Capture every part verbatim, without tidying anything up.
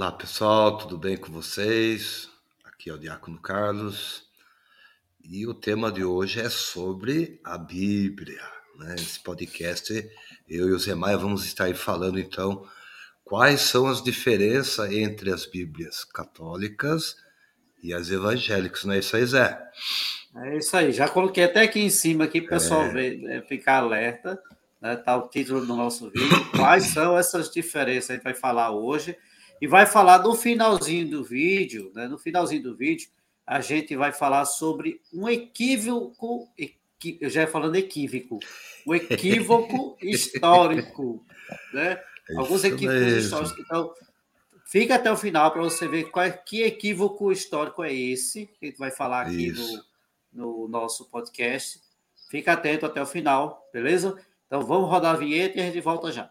Olá pessoal, tudo bem com vocês? Aqui é o Diácono Carlos e o tema de hoje é sobre a Bíblia, né? Esse podcast, eu e o Zé Maia vamos estar aí falando então quais são as diferenças entre as Bíblias católicas e as evangélicas, não é isso aí, Zé? É isso aí, já coloquei até aqui em cima aqui para o pessoal ver, é, ficar alerta, né? Tá o título do nosso vídeo, quais são essas diferenças, a gente vai falar hoje, e vai falar no finalzinho do vídeo, né? No finalzinho do vídeo, a gente vai falar sobre um equívoco, equi, eu já ia falando equívoco, o equívoco histórico, né? É Alguns isso equívocos mesmo. históricos, então... Fica até o final para você ver qual, que equívoco histórico é esse que a gente vai falar aqui no, no nosso podcast. Fica atento até o final, beleza? Então vamos rodar a vinheta e a gente volta já.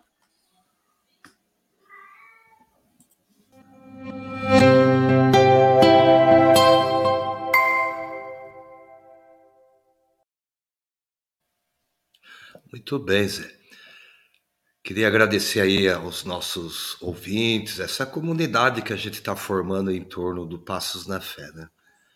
Muito bem, Zé. Queria agradecer aí aos nossos ouvintes, essa comunidade que a gente está formando em torno do Passos na Fé, né?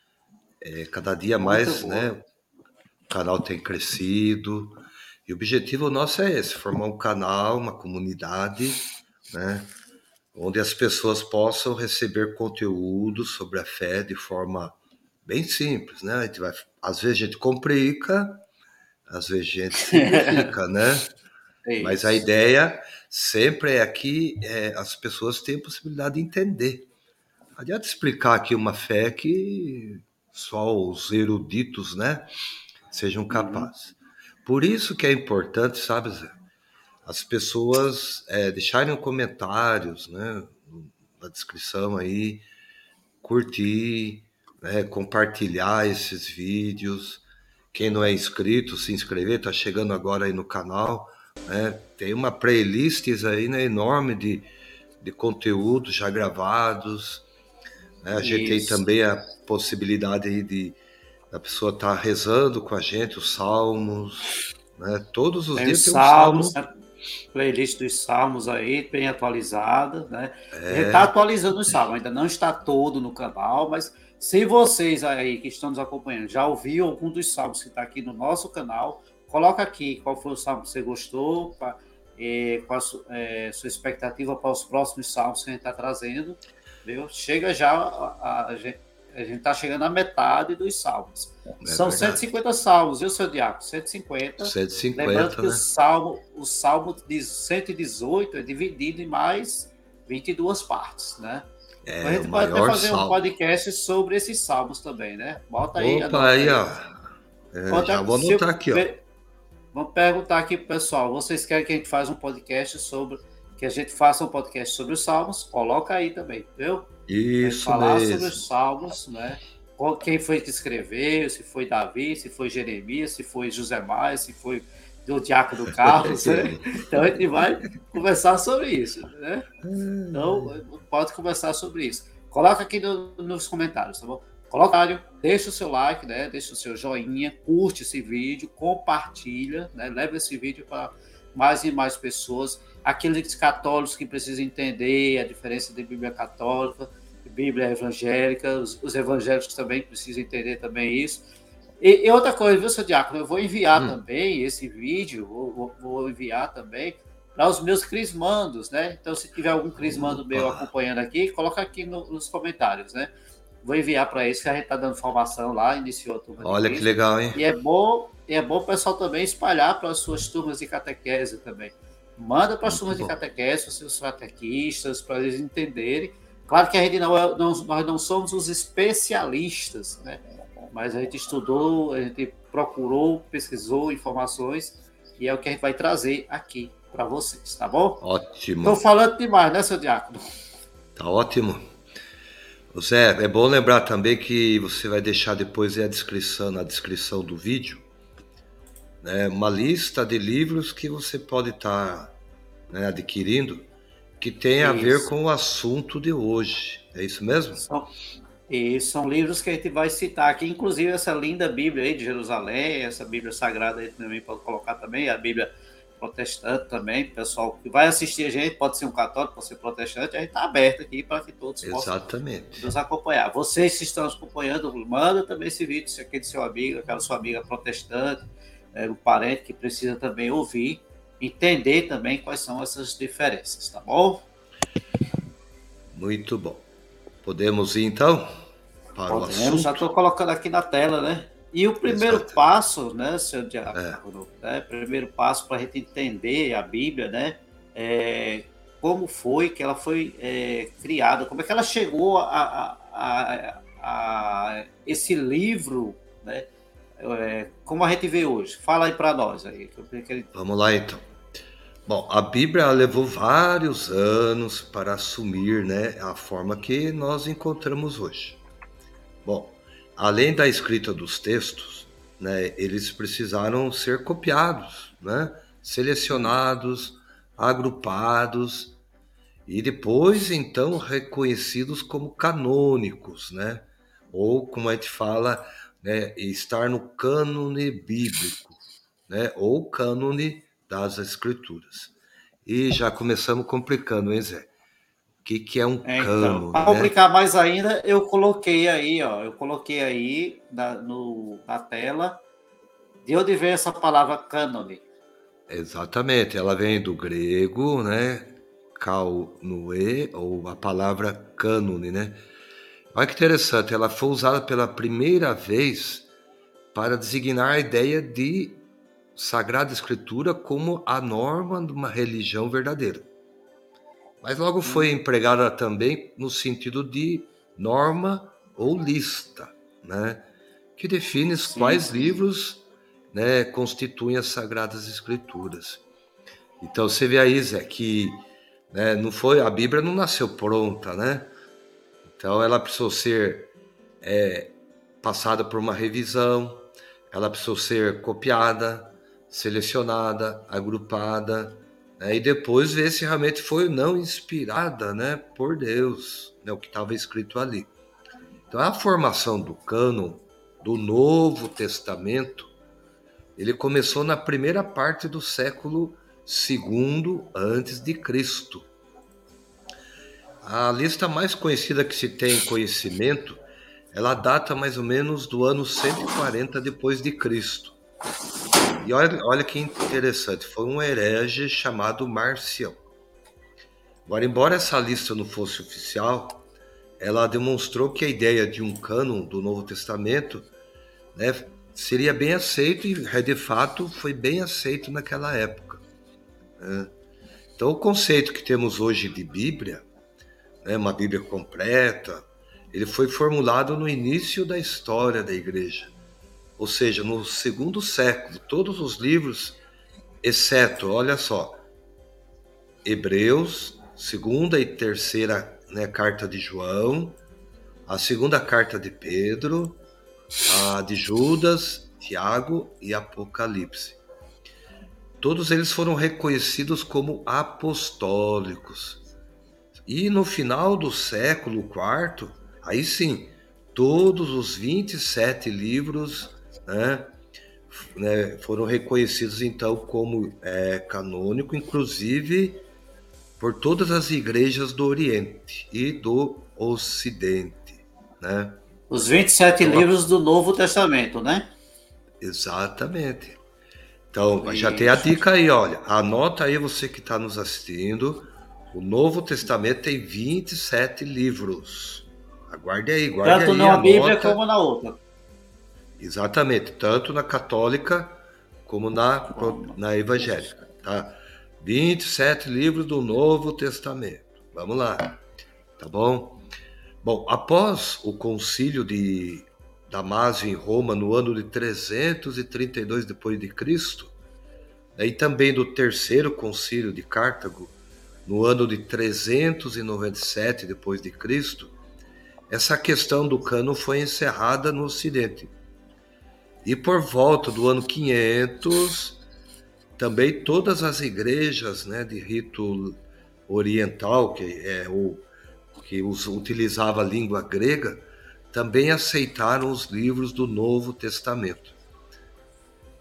É, cada dia mais, né, o canal tem crescido e o objetivo nosso é esse, formar um canal, uma comunidade, né, onde as pessoas possam receber conteúdo sobre a fé de forma bem simples, né? A gente vai, às vezes a gente complica, às vezes a gente simplifica, né? É Mas a ideia sempre é aqui, é, as pessoas têm a possibilidade de entender. Não adianta explicar aqui uma fé que só os eruditos, né, sejam capazes. Por isso que é importante, sabe, Zé, as pessoas é, deixarem comentários, né, na descrição aí, curtir, né, compartilhar esses vídeos. Quem não é inscrito, se inscrever, tá chegando agora aí no canal, né? Tem uma playlist aí, né, enorme de, de conteúdos já gravados, né? A gente tem também a possibilidade aí de a pessoa estar tá rezando com a gente os salmos, né? Todos os tem dias os tem um salmo. salmos, playlist dos salmos aí, bem atualizada, né? É... A gente está atualizando os salmos, ainda não está todo no canal, mas se vocês aí que estão nos acompanhando já ouviram algum dos salmos que está aqui no nosso canal, coloca aqui qual foi o salmo que você gostou, pra, é, qual a sua, é, sua expectativa para os próximos salmos que a gente está trazendo, viu? Chega já, a, a, a gente a gente está chegando à metade dos salmos. É São verdade. cento e cinquenta salmos, viu, seu Diácono? cento e cinquenta. cento e cinquenta, lembrando que né? o, salmo, o salmo de cento e dezoito é dividido em mais vinte e duas partes, né? É, então a gente pode até fazer salmo. um podcast sobre esses salmos também, né? Bota aí. Opa, aí, ó. É, já vou anotar aqui, ó. Vamos perguntar aqui pro pessoal. Vocês querem que a gente faça um podcast sobre... Que a gente faça um podcast sobre os salmos? Coloca aí também, viu? Isso falar mesmo. sobre os salmos, né? Quem foi que escreveu, se foi Davi, se foi Jeremias, se foi José Maia, se foi do Diácono Carlos, né? Então a gente vai conversar sobre isso, né? Então pode conversar sobre isso. Coloca aqui no, nos comentários, tá bom? Coloca, deixa o seu like, né? Deixa o seu joinha, curte esse vídeo, compartilha, né? Leva esse vídeo para mais e mais pessoas. Aqueles católicos que precisam entender a diferença de Bíblia católica, de Bíblia evangélica, os, os evangélicos também precisam entender também isso. E, e outra coisa, viu, seu Diácono? Eu vou enviar hum. também esse vídeo, vou, vou enviar também para os meus crismandos, né? Então, se tiver algum crismando Opa. meu acompanhando aqui, coloca aqui no, nos comentários, né? Vou enviar para eles, que a gente está dando formação lá, iniciou a turma. Olha que legal, hein? E é bom, e é bom o pessoal também espalhar para as suas turmas de catequese também. Manda para as turmas de catequese, para os seus catequistas, para eles entenderem. Claro que a gente não, é, não, nós não somos os especialistas, né? Mas a gente estudou, a gente procurou, pesquisou informações e é o que a gente vai trazer aqui para vocês, tá bom? Ótimo. Estou falando demais, né, seu Diácono? Tá ótimo. Zé, é bom lembrar também que você vai deixar depois a descrição, na descrição do vídeo, né, uma lista de livros que você pode estar, né, adquirindo que tem a isso. ver com o assunto de hoje. É isso mesmo? São, e são livros que a gente vai citar aqui, inclusive essa linda Bíblia aí de Jerusalém, essa Bíblia Sagrada aí também pode colocar também, a Bíblia protestante também, pessoal que vai assistir a gente, pode ser um católico, pode ser protestante, a gente está aberto aqui para que todos Exatamente. possam nos acompanhar. Vocês que estão nos acompanhando, manda também esse vídeo, se aquele seu amigo, aquela sua amiga protestante, é, um parente que precisa também ouvir, entender também quais são essas diferenças, tá bom? Muito bom. Podemos ir, então, para Podemos, o assunto? já estou colocando aqui na tela, né? E o primeiro Exato. passo, né, seu Diácono, é. né, primeiro passo para a gente entender a Bíblia, né, é, como foi que ela foi é, criada, como é que ela chegou a, a, a, a esse livro, né, é, como a gente vê hoje. Fala aí para nós. Aí. Vamos lá, então. Bom, a Bíblia levou vários anos para assumir, né, a forma que nós encontramos hoje. Bom, além da escrita dos textos, né, eles precisaram ser copiados, né, selecionados, agrupados e depois, então, reconhecidos como canônicos, né, ou, como a gente fala, né, estar no cânone bíblico, né, ou cânone das escrituras. E já começamos complicando, hein, Zé? O que, que é um é, cânone? Então, para complicar né? mais ainda, eu coloquei aí, ó, eu coloquei aí na, no, na tela de onde vem essa palavra cânone. Exatamente, ela vem do grego, né? Kaunue, ou a palavra cânone, né? Olha que interessante, ela foi usada pela primeira vez para designar a ideia de Sagrada Escritura como a norma de uma religião verdadeira. Mas logo foi empregada também no sentido de norma ou lista, né? Que define sim, quais sim. livros, né, constituem as Sagradas Escrituras. Então você vê aí, Zé, que né, não foi, a Bíblia não nasceu pronta, né? Então ela precisou ser é, passada por uma revisão, ela precisou ser copiada, selecionada, agrupada, né, e depois ver se realmente foi ou não inspirada, né, por Deus, né, o que estava escrito ali. Então a formação do cânon do Novo Testamento, ele começou na primeira parte do século segundo antes de Cristo. A lista mais conhecida que se tem conhecimento, ela data mais ou menos do ano cento e quarenta depois de Cristo. E olha, olha que interessante, foi um herege chamado Marcião. Agora, embora essa lista não fosse oficial, ela demonstrou que a ideia de um cânon do Novo Testamento, né, seria bem aceito e, de fato, foi bem aceito naquela época. Né? Então, o conceito que temos hoje de Bíblia, né, uma Bíblia completa, ele foi formulado no início da história da Igreja. Ou seja, no segundo século, todos os livros, exceto, olha só, Hebreus, segunda e terceira, né, carta de João, a segunda carta de Pedro, a de Judas, Tiago e Apocalipse. Todos eles foram reconhecidos como apostólicos. E no final do século quarto, aí sim, todos os vinte e sete livros Né, né, foram reconhecidos então como é, canônico, inclusive por todas as igrejas do Oriente e do Ocidente, né? Os vinte e sete então, livros do Novo Testamento, né? Exatamente. Então, Isso. já tem a dica aí, olha, anota aí você que está nos assistindo, o Novo Testamento tem vinte e sete livros. Aguarde aí, guarde Tanto aí. Tanto na Bíblia como na outra. Exatamente, tanto na católica como na, na evangélica, tá? vinte e sete livros do Novo Testamento. Vamos lá, tá bom? Bom, após o concílio de Damásio em Roma no ano de trezentos e trinta e dois depois de Cristo, e também do terceiro concílio de Cartago no ano de trezentos e noventa e sete depois de Cristo, essa questão do cânon foi encerrada no Ocidente. E por volta do ano quinhentos, também todas as igrejas, né, de rito oriental, que, é, o, que os, utilizava a língua grega, também aceitaram os livros do Novo Testamento.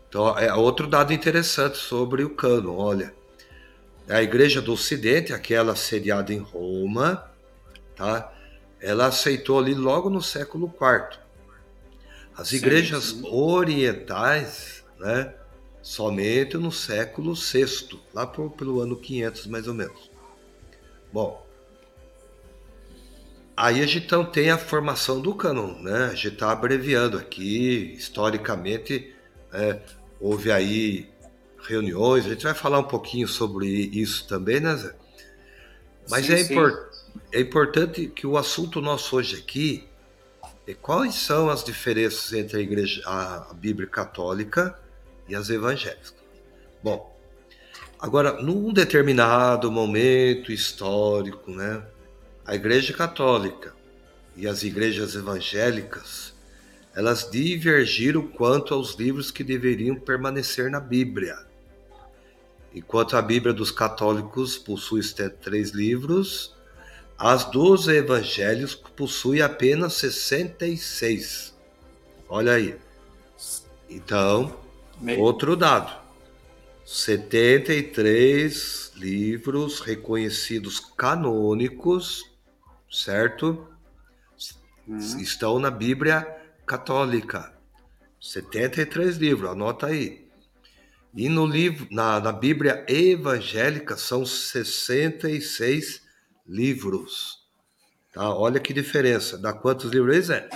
Então, é outro dado interessante sobre o cânon. Olha, a Igreja do Ocidente, aquela sediada em Roma, tá? Ela aceitou ali logo no século quarto. As Sim, igrejas sim. orientais, né, somente no século sexto, lá por, pelo ano quinhentos mais ou menos. Bom, aí a gente então tem a formação do cânon, né? A gente está abreviando aqui, historicamente, né, houve aí reuniões, a gente vai falar um pouquinho sobre isso também, né, Zé? Mas Sim, é, sim. import, é importante que o assunto nosso hoje aqui é quais são as diferenças entre a, igreja, a Bíblia católica e as evangélicas. Bom, agora, num determinado momento histórico, né, a Igreja Católica e as igrejas evangélicas, elas divergiram quanto aos livros que deveriam permanecer na Bíblia. Enquanto a Bíblia dos católicos possui setenta e três livros, as dos evangelhos possuem apenas sessenta e seis. Olha aí. Então, Me- outro dado. setenta e três livros reconhecidos canônicos, certo? Hum, Estão na Bíblia católica. setenta e três livros, anota aí. E no livro, na, na Bíblia evangélica são sessenta e seis livros. Tá? Olha que diferença. Dá quantos livros é?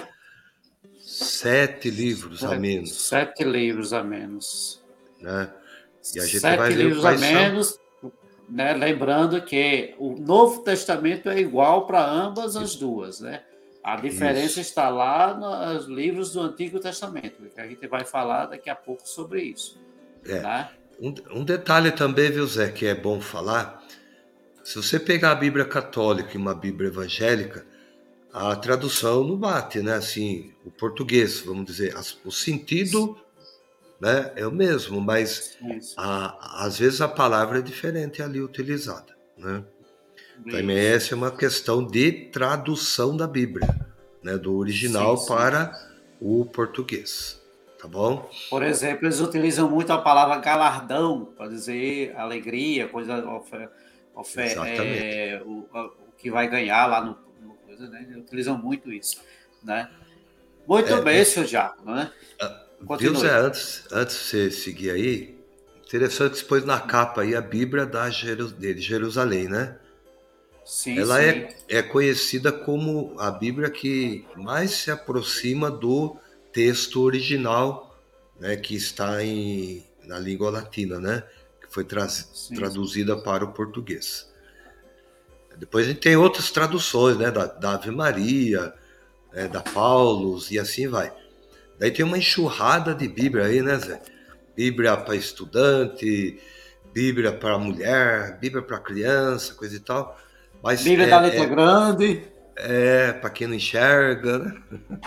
Sete livros a sete, menos. sete livros a menos. Né? E a gente vai Sete ver livros a quais são. menos, né? Lembrando que o Novo Testamento é igual para ambas as duas, né? A diferença Isso. está lá nos livros do Antigo Testamento, que a gente vai falar daqui a pouco sobre isso, É. né? Um, um detalhe também, viu, Zé, que é bom falar. Se você pegar a Bíblia católica e uma Bíblia evangélica, a tradução não bate, né? Assim, o português, vamos dizer, as, o sentido, né, é o mesmo, mas Isso, a, às vezes a palavra é diferente ali utilizada, né? Também isso. essa é uma questão de tradução da Bíblia, né, do Sim, original sim. para o português, tá bom? Por exemplo, eles utilizam muito a palavra galardão para dizer alegria, coisa, ofe, ofe, Exatamente. é, o, o, que vai ganhar lá no, no coisa, né? Eles utilizam muito isso, né? Muito É, bem, é, senhor Diácono, né? viu, Zé, Continue. antes, antes de você seguir aí, interessante que você pôs na capa aí a Bíblia da Jeru, de Jerusalém, né? Sim, Ela sim. é, é conhecida como a Bíblia que mais se aproxima do texto original, né, que está em, na língua latina, né, que foi tra Sim, traduzida para o português. Depois a gente tem outras traduções, né, da, da Ave Maria, né, da Paulus e assim vai. Daí tem uma enxurrada de Bíblia aí, né, Zé? Bíblia para estudante, Bíblia para mulher, Bíblia para criança, coisa e tal. Mas Bíblia da é, letra é, grande. é para quem não enxerga, né?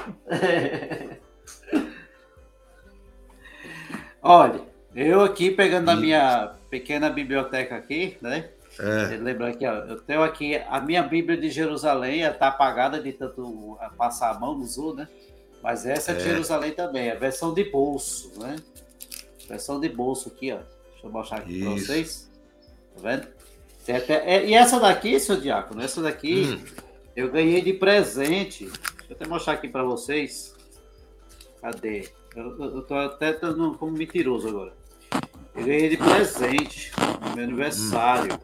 Olha, eu aqui pegando a E, minha pequena biblioteca aqui, né? é, Lembra aqui, ó, eu tenho aqui a minha Bíblia de Jerusalém, está apagada de tanto passar a mão no Zul, né? Mas essa é de é, Jerusalém também, a versão de bolso, né? Versão de bolso aqui, ó. Deixa eu mostrar aqui para isso. vocês. Tá vendo? Tem até- E essa daqui, seu Diácono, essa daqui Hum, eu ganhei de presente. Deixa eu até mostrar aqui para vocês. Cadê? Eu, eu, eu tô até dando como mentiroso agora. Eu ganhei de presente no meu hum. aniversário.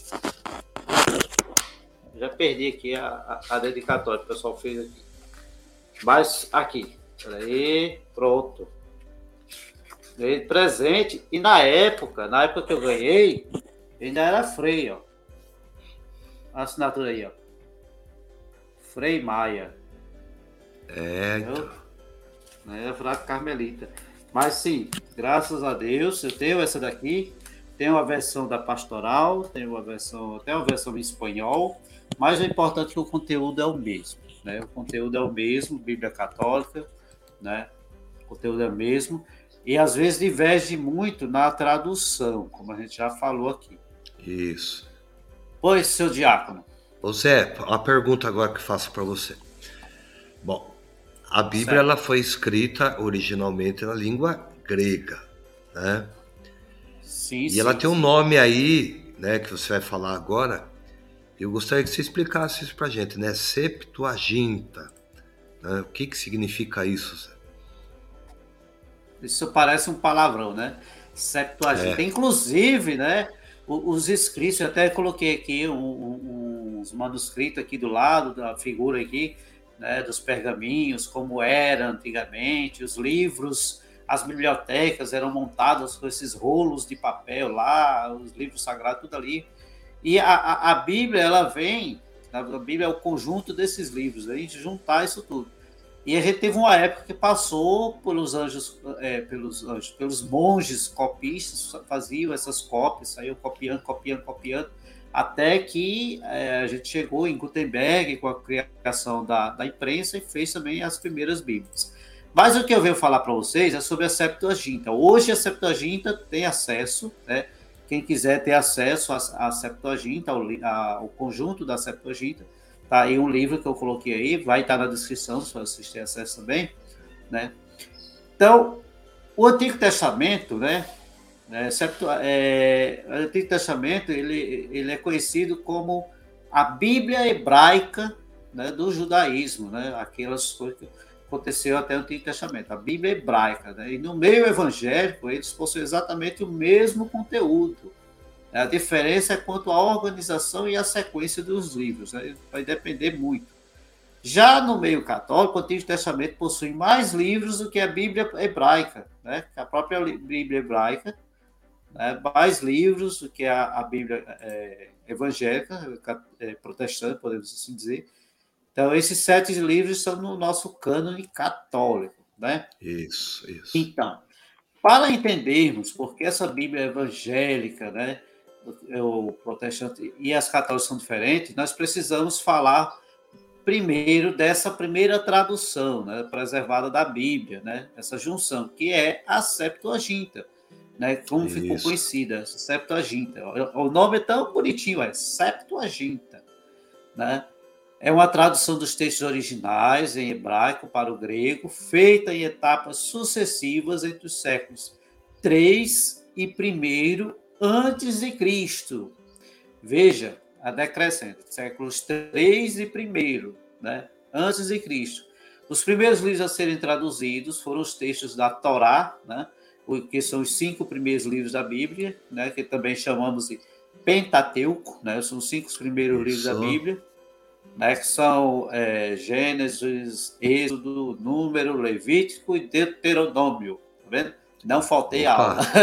Já perdi aqui a, a, a dedicatória que o pessoal fez aqui. Mas aqui. Peraí. Pronto. Ganhei de presente. E na época, na época que eu ganhei, ainda era Frei, ó. A assinatura aí, ó. Frei Maia. É, Entendeu? então. Né? Fraco Carmelita. Mas sim, graças a Deus, eu tenho essa daqui. Tenho a versão da pastoral, tenho a versão, até uma versão em espanhol, mas o importante é que o conteúdo é o mesmo, né? O conteúdo é o mesmo, Bíblia Católica, né? O conteúdo é o mesmo. E às vezes diverge muito na tradução, como a gente já falou aqui. Isso. Pois, seu diácono. Ô Zé, a pergunta agora que faço para você. Bom, a Bíblia ela Certo. foi escrita originalmente na língua grega, né? Sim, E ela sim, tem um sim. nome aí, né, que você vai falar agora. Eu gostaria que você explicasse isso pra gente, né? Septuaginta, né? O que que significa isso, Zé? Isso parece um palavrão, né? Septuaginta. É, Inclusive, né, os escritos, eu até coloquei aqui um, um, uns manuscritos aqui do lado da figura aqui, né, dos pergaminhos, como era antigamente, os livros, as bibliotecas eram montadas com esses rolos de papel lá, os livros sagrados, tudo ali. E a, a, a Bíblia, ela vem, a Bíblia é o conjunto desses livros, a gente juntar isso tudo. E a gente teve uma época que passou pelos anjos, é, pelos anjos, pelos monges copistas, faziam essas cópias, saiu copiando, copiando, copiando, até que é, a gente chegou em Gutenberg com a criação da, da imprensa e fez também as primeiras Bíblias. Mas o que eu venho falar para vocês é sobre a Septuaginta. Hoje a Septuaginta tem acesso, né? Quem quiser ter acesso à, à Septuaginta, ao, ao conjunto da Septuaginta, tá aí um livro que eu coloquei aí, vai estar na descrição, se vocês têm acesso também, né? Então, o Antigo Testamento, né? É, certo, é, o Antigo Testamento ele, ele é conhecido como a Bíblia hebraica, né, do judaísmo, né? Aquelas coisas que aconteceu até o Antigo Testamento, a Bíblia hebraica, né? E no meio evangélico eles possuem exatamente o mesmo conteúdo. A diferença é quanto à organização e à sequência dos livros, né? Vai depender muito. Já no meio católico, o Antigo Testamento possui mais livros do que a Bíblia hebraica, né? A própria Bíblia hebraica, né? Mais livros do que a, a Bíblia é, evangélica, é, protestante, podemos assim dizer. Então, esses sete livros são no nosso cânone católico, né? isso, isso. Então, para entendermos por que essa Bíblia evangélica, né, o protestante e as católicas são diferentes, nós precisamos falar primeiro dessa primeira tradução, né, preservada da Bíblia, né, essa junção, que é a Septuaginta, né, como ficou Isso. conhecida, essa Septuaginta. O nome é tão bonitinho, é Septuaginta, né? É uma tradução dos textos originais em hebraico para o grego, feita em etapas sucessivas entre os séculos três e primeiro antes de Cristo. Veja, a decrescente, séculos três e primeiro, né, antes de Cristo. Os primeiros livros a serem traduzidos foram os textos da Torá, né, que são os cinco primeiros livros da Bíblia, né, que também chamamos de Pentateuco, né, são os cinco primeiros livros da Isso. Bíblia, né, que são é, Gênesis, Êxodo, Número, Levítico e Deuteronômio. Tá vendo? Não faltei aula. Opa!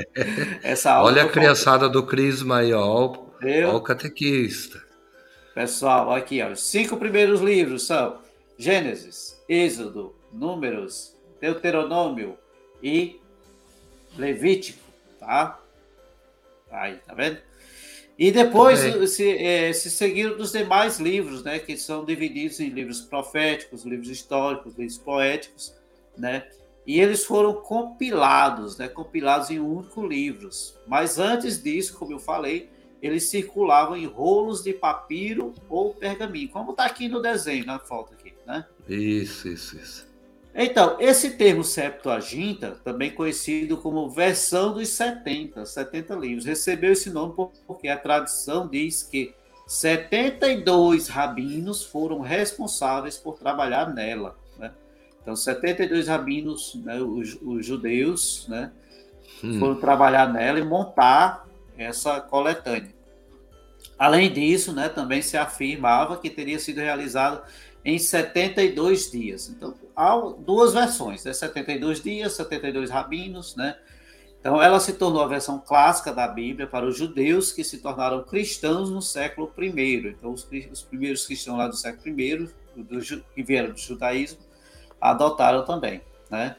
Essa aula Olha a não faltou. criançada do Crisma aí, ó. Ó o Eu, catequista. pessoal, aqui, ó, os cinco primeiros livros são Gênesis, Êxodo, Números, Deuteronômio e Levítico, tá? Aí, tá vendo? E Muito depois bem. se, é, se seguiram dos demais livros, né, que são divididos em livros proféticos, livros históricos, livros poéticos, né? E eles foram compilados, né, compilados em um único livro. Mas antes disso, como eu falei, eles circulavam em rolos de papiro ou pergaminho, como está aqui no desenho, na foto aqui, né? Isso, isso, isso. Então, esse termo Septuaginta, também conhecido como versão dos setenta, setenta livros, recebeu esse nome porque a tradição diz que setenta e dois rabinos foram responsáveis por trabalhar nela, né? Então, setenta e dois rabinos, né, os, os judeus, né, foram Hum. trabalhar nela e montar essa coletânea. Além disso, né, também se afirmava que teria sido realizado em setenta e dois dias. Então, há duas versões, né? setenta e dois dias, setenta e dois rabinos, né? Então, ela se tornou a versão clássica da Bíblia para os judeus que se tornaram cristãos no século primeiro. Então, os, os primeiros cristãos lá do século primeiro, do, que vieram do judaísmo, adotaram também, né?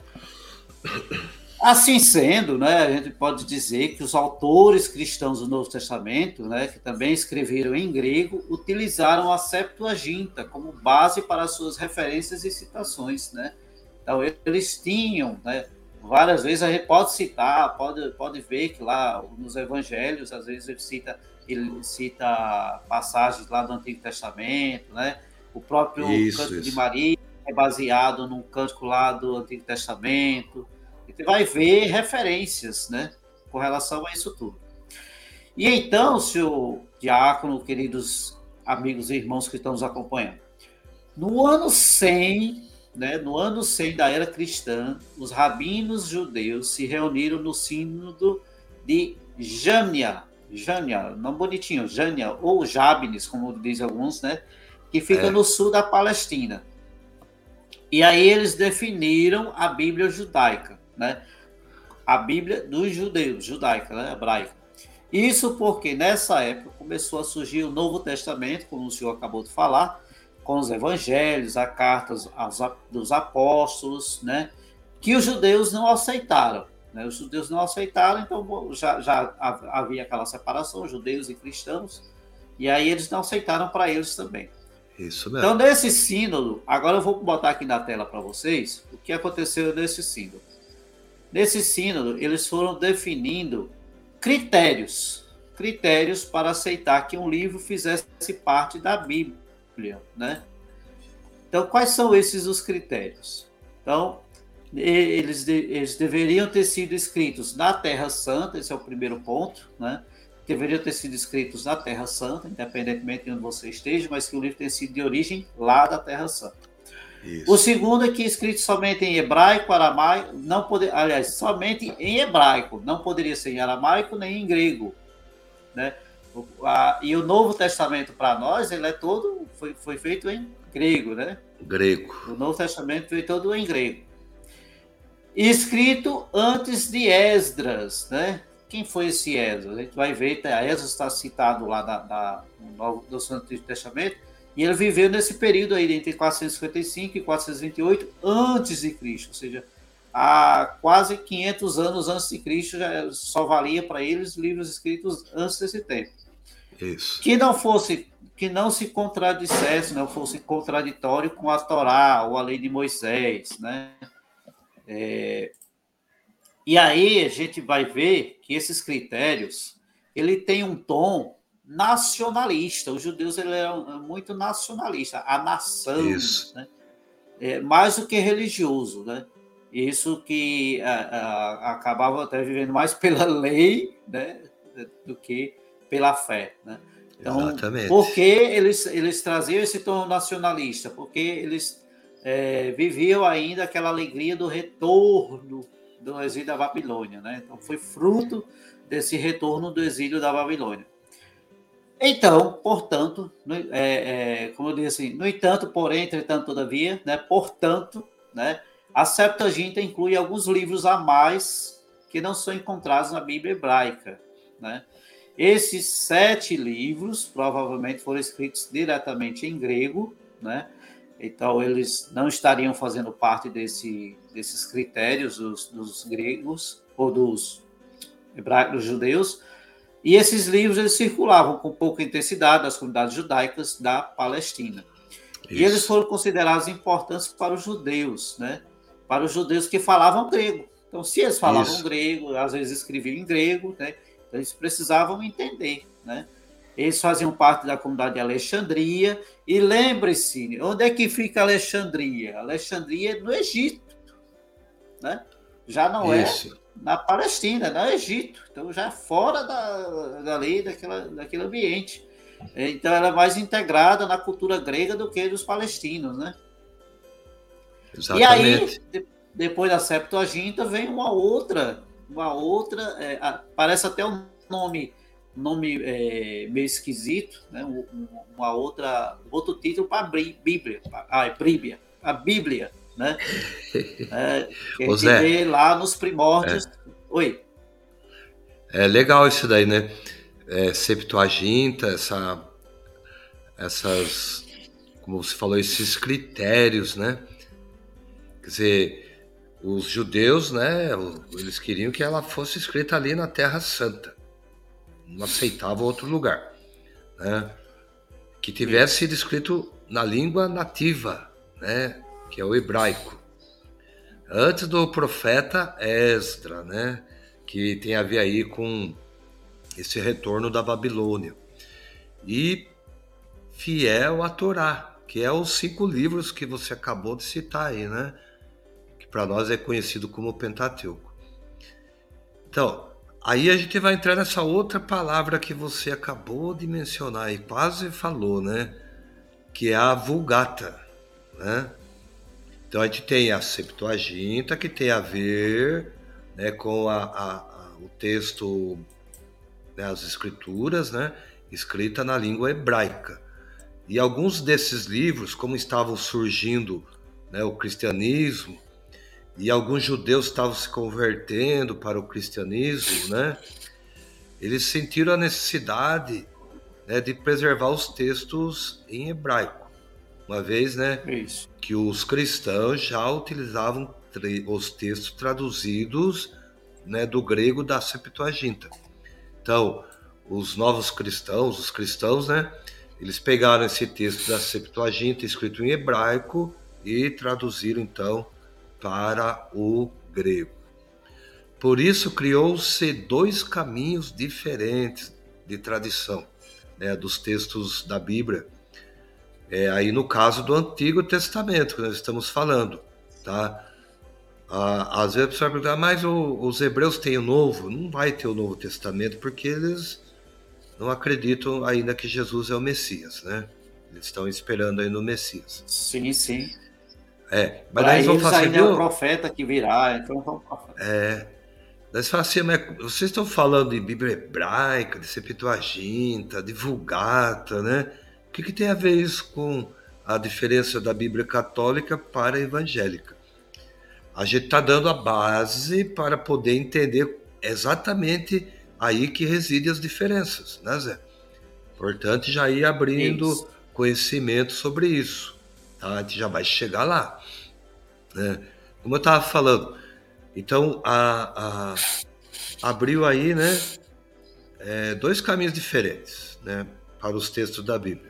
Assim sendo, né, a gente pode dizer que os autores cristãos do Novo Testamento, né, que também escreveram em grego, utilizaram a Septuaginta como base para as suas referências e citações, né? Então, eles tinham, né, várias vezes a gente pode citar, pode, pode ver que lá nos evangelhos, às vezes ele cita, ele cita passagens lá do Antigo Testamento, né? O próprio Isso, Cântico de isso. Maria é baseado num cântico lá do Antigo Testamento. gente vai ver referências, né, com relação a isso tudo. E então, senhor diácono, queridos amigos e irmãos que estão nos acompanhando, no ano cem, né, no ano cem da era cristã, os rabinos judeus se reuniram no sínodo de Jânia, Jânia, não bonitinho, Jânia, ou Jabnes, como dizem alguns, né, que fica é. no sul da Palestina. E aí eles definiram a Bíblia judaica, né, a Bíblia dos judeus, judaica, né, hebraica. Isso porque nessa época começou a surgir o Novo Testamento, como o senhor acabou de falar, com os evangelhos, a cartas dos apóstolos, né, que os judeus não aceitaram. Né? Os judeus não aceitaram, então já, já havia aquela separação, judeus e cristãos, e aí eles não aceitaram para eles também. Isso mesmo. Então, nesse sínodo, agora eu vou botar aqui na tela para vocês o que aconteceu nesse sínodo. Nesse sínodo, eles foram definindo critérios, critérios para aceitar que um livro fizesse parte da Bíblia, né? Então, quais são esses os critérios? Então, eles, eles deveriam ter sido escritos na Terra Santa, esse é o primeiro ponto, né? Deveriam ter sido escritos na Terra Santa, independentemente de onde você esteja, mas que o livro tenha sido de origem lá da Terra Santa. Isso. O segundo é que escrito somente em hebraico, aramaico, não poder, aliás, somente em hebraico, não poderia ser em aramaico nem em grego, né? O, a, e o Novo Testamento para nós, ele é todo, foi, foi feito em grego, né? Grego. O Novo Testamento foi todo em grego. Escrito antes de Esdras, né? Quem foi esse Esdras? A gente vai ver, Esdras está citado lá da, da, no, no Antigo Testamento, e ele viveu nesse período aí, entre quatrocentos e cinquenta e cinco e quatrocentos e vinte e oito, antes de Cristo, ou seja, há quase quinhentos anos antes de Cristo, já só valia para eles livros escritos antes desse tempo. Isso. Que não fosse, que não se contradissesse, não fosse contraditório com a Torá ou a lei de Moisés, né? É... E aí a gente vai ver que esses critérios, ele tem um tom nacionalista. Os judeus ele eram muito nacionalista, a nação, Isso. Né? É, mais do que religioso, né? Isso que a, a, acabava até vivendo mais pela lei, né, do que pela fé, né? Então, exatamente. por que eles, eles traziam esse tom nacionalista? Porque eles é, viviam ainda aquela alegria do retorno do exílio da Babilônia, né? Então, foi fruto desse retorno do exílio da Babilônia. Então, portanto, no, é, é, como eu disse assim, no entanto, porém, entretanto, todavia, né? Portanto, né? A Septuaginta inclui alguns livros a mais que não são encontrados na Bíblia hebraica, né? Esses sete livros provavelmente foram escritos diretamente em grego, né? Então, eles não estariam fazendo parte desse, desses critérios dos, dos gregos ou dos hebraicos, dos judeus. E esses livros eles circulavam com pouca intensidade nas comunidades judaicas da Palestina. Isso. E eles foram considerados importantes para os judeus, né? Para os judeus que falavam grego. Então, se eles falavam Isso. grego, às vezes escreviam em grego, né? Então, eles precisavam entender, né? Eles faziam parte da comunidade de Alexandria. E lembre-se, onde é que fica Alexandria? Alexandria é no Egito, né? Já não Isso. é na Palestina, no Egito. Então, já é fora da, da lei daquela, daquele ambiente. Então, ela é mais integrada na cultura grega do que dos palestinos, né? Exatamente. E aí, de, depois da Septuaginta, vem uma outra, uma outra, é, parece até um nome, nome é, meio esquisito, né? Uma outra, outro título para a Bíblia, a Bíblia, a Bíblia, né? É, que a gente Zé, vê lá nos primórdios. É. Oi. É legal isso daí, né? É, Septuaginta, essa, essas, como você falou, esses critérios, né? Quer dizer, os judeus, né? Eles queriam que ela fosse escrita ali na Terra Santa. Não aceitavam outro lugar, né? Que tivesse sido escrito na língua nativa, né? Que é o hebraico. Antes do profeta Esdra, né? Que tem a ver aí com esse retorno da Babilônia. E fiel à Torá, que é os cinco livros que você acabou de citar aí, né? Que para nós é conhecido como Pentateuco. Então, aí a gente vai entrar nessa outra palavra que você acabou de mencionar e quase falou, né? Que é a Vulgata, né? Então a gente tem a Septuaginta, que tem a ver, né, com a, a, a, o texto, né, as escrituras, né, escrita na língua hebraica. E alguns desses livros, como estavam surgindo, né, o cristianismo, e alguns judeus estavam se convertendo para o cristianismo, né, eles sentiram a necessidade, né, de preservar os textos em hebraico. Uma vez, né, Isso. que os cristãos já utilizavam os textos traduzidos, né, do grego da Septuaginta. Então, os novos cristãos, os cristãos, né, eles pegaram esse texto da Septuaginta escrito em hebraico e traduziram então para o grego. Por isso criou-se dois caminhos diferentes de tradição, né, dos textos da Bíblia. É, aí no caso do Antigo Testamento que nós estamos falando, tá? Ah, às vezes a pessoa vai perguntar, mas o, os hebreus têm o Novo? Não vai ter o Novo Testamento porque eles não acreditam ainda que Jesus é o Messias, né? Eles estão esperando aí no Messias. Sim, sim. É, mas Para daí eles vão eles falar assim, ainda é o viu? profeta que virá, então é o profeta. É, daí eles falam assim, mas vocês estão falando de Bíblia hebraica, de Septuaginta, de Vulgata, né? O que, que tem a ver isso com a diferença da Bíblia católica para a evangélica? A gente está dando a base para poder entender exatamente aí que residem as diferenças, né, Zé? Portanto, já ir abrindo Isso. conhecimento sobre isso, tá? A gente já vai chegar lá, né? Como eu estava falando, então a, a, abriu aí, né, é, dois caminhos diferentes, né, para os textos da Bíblia.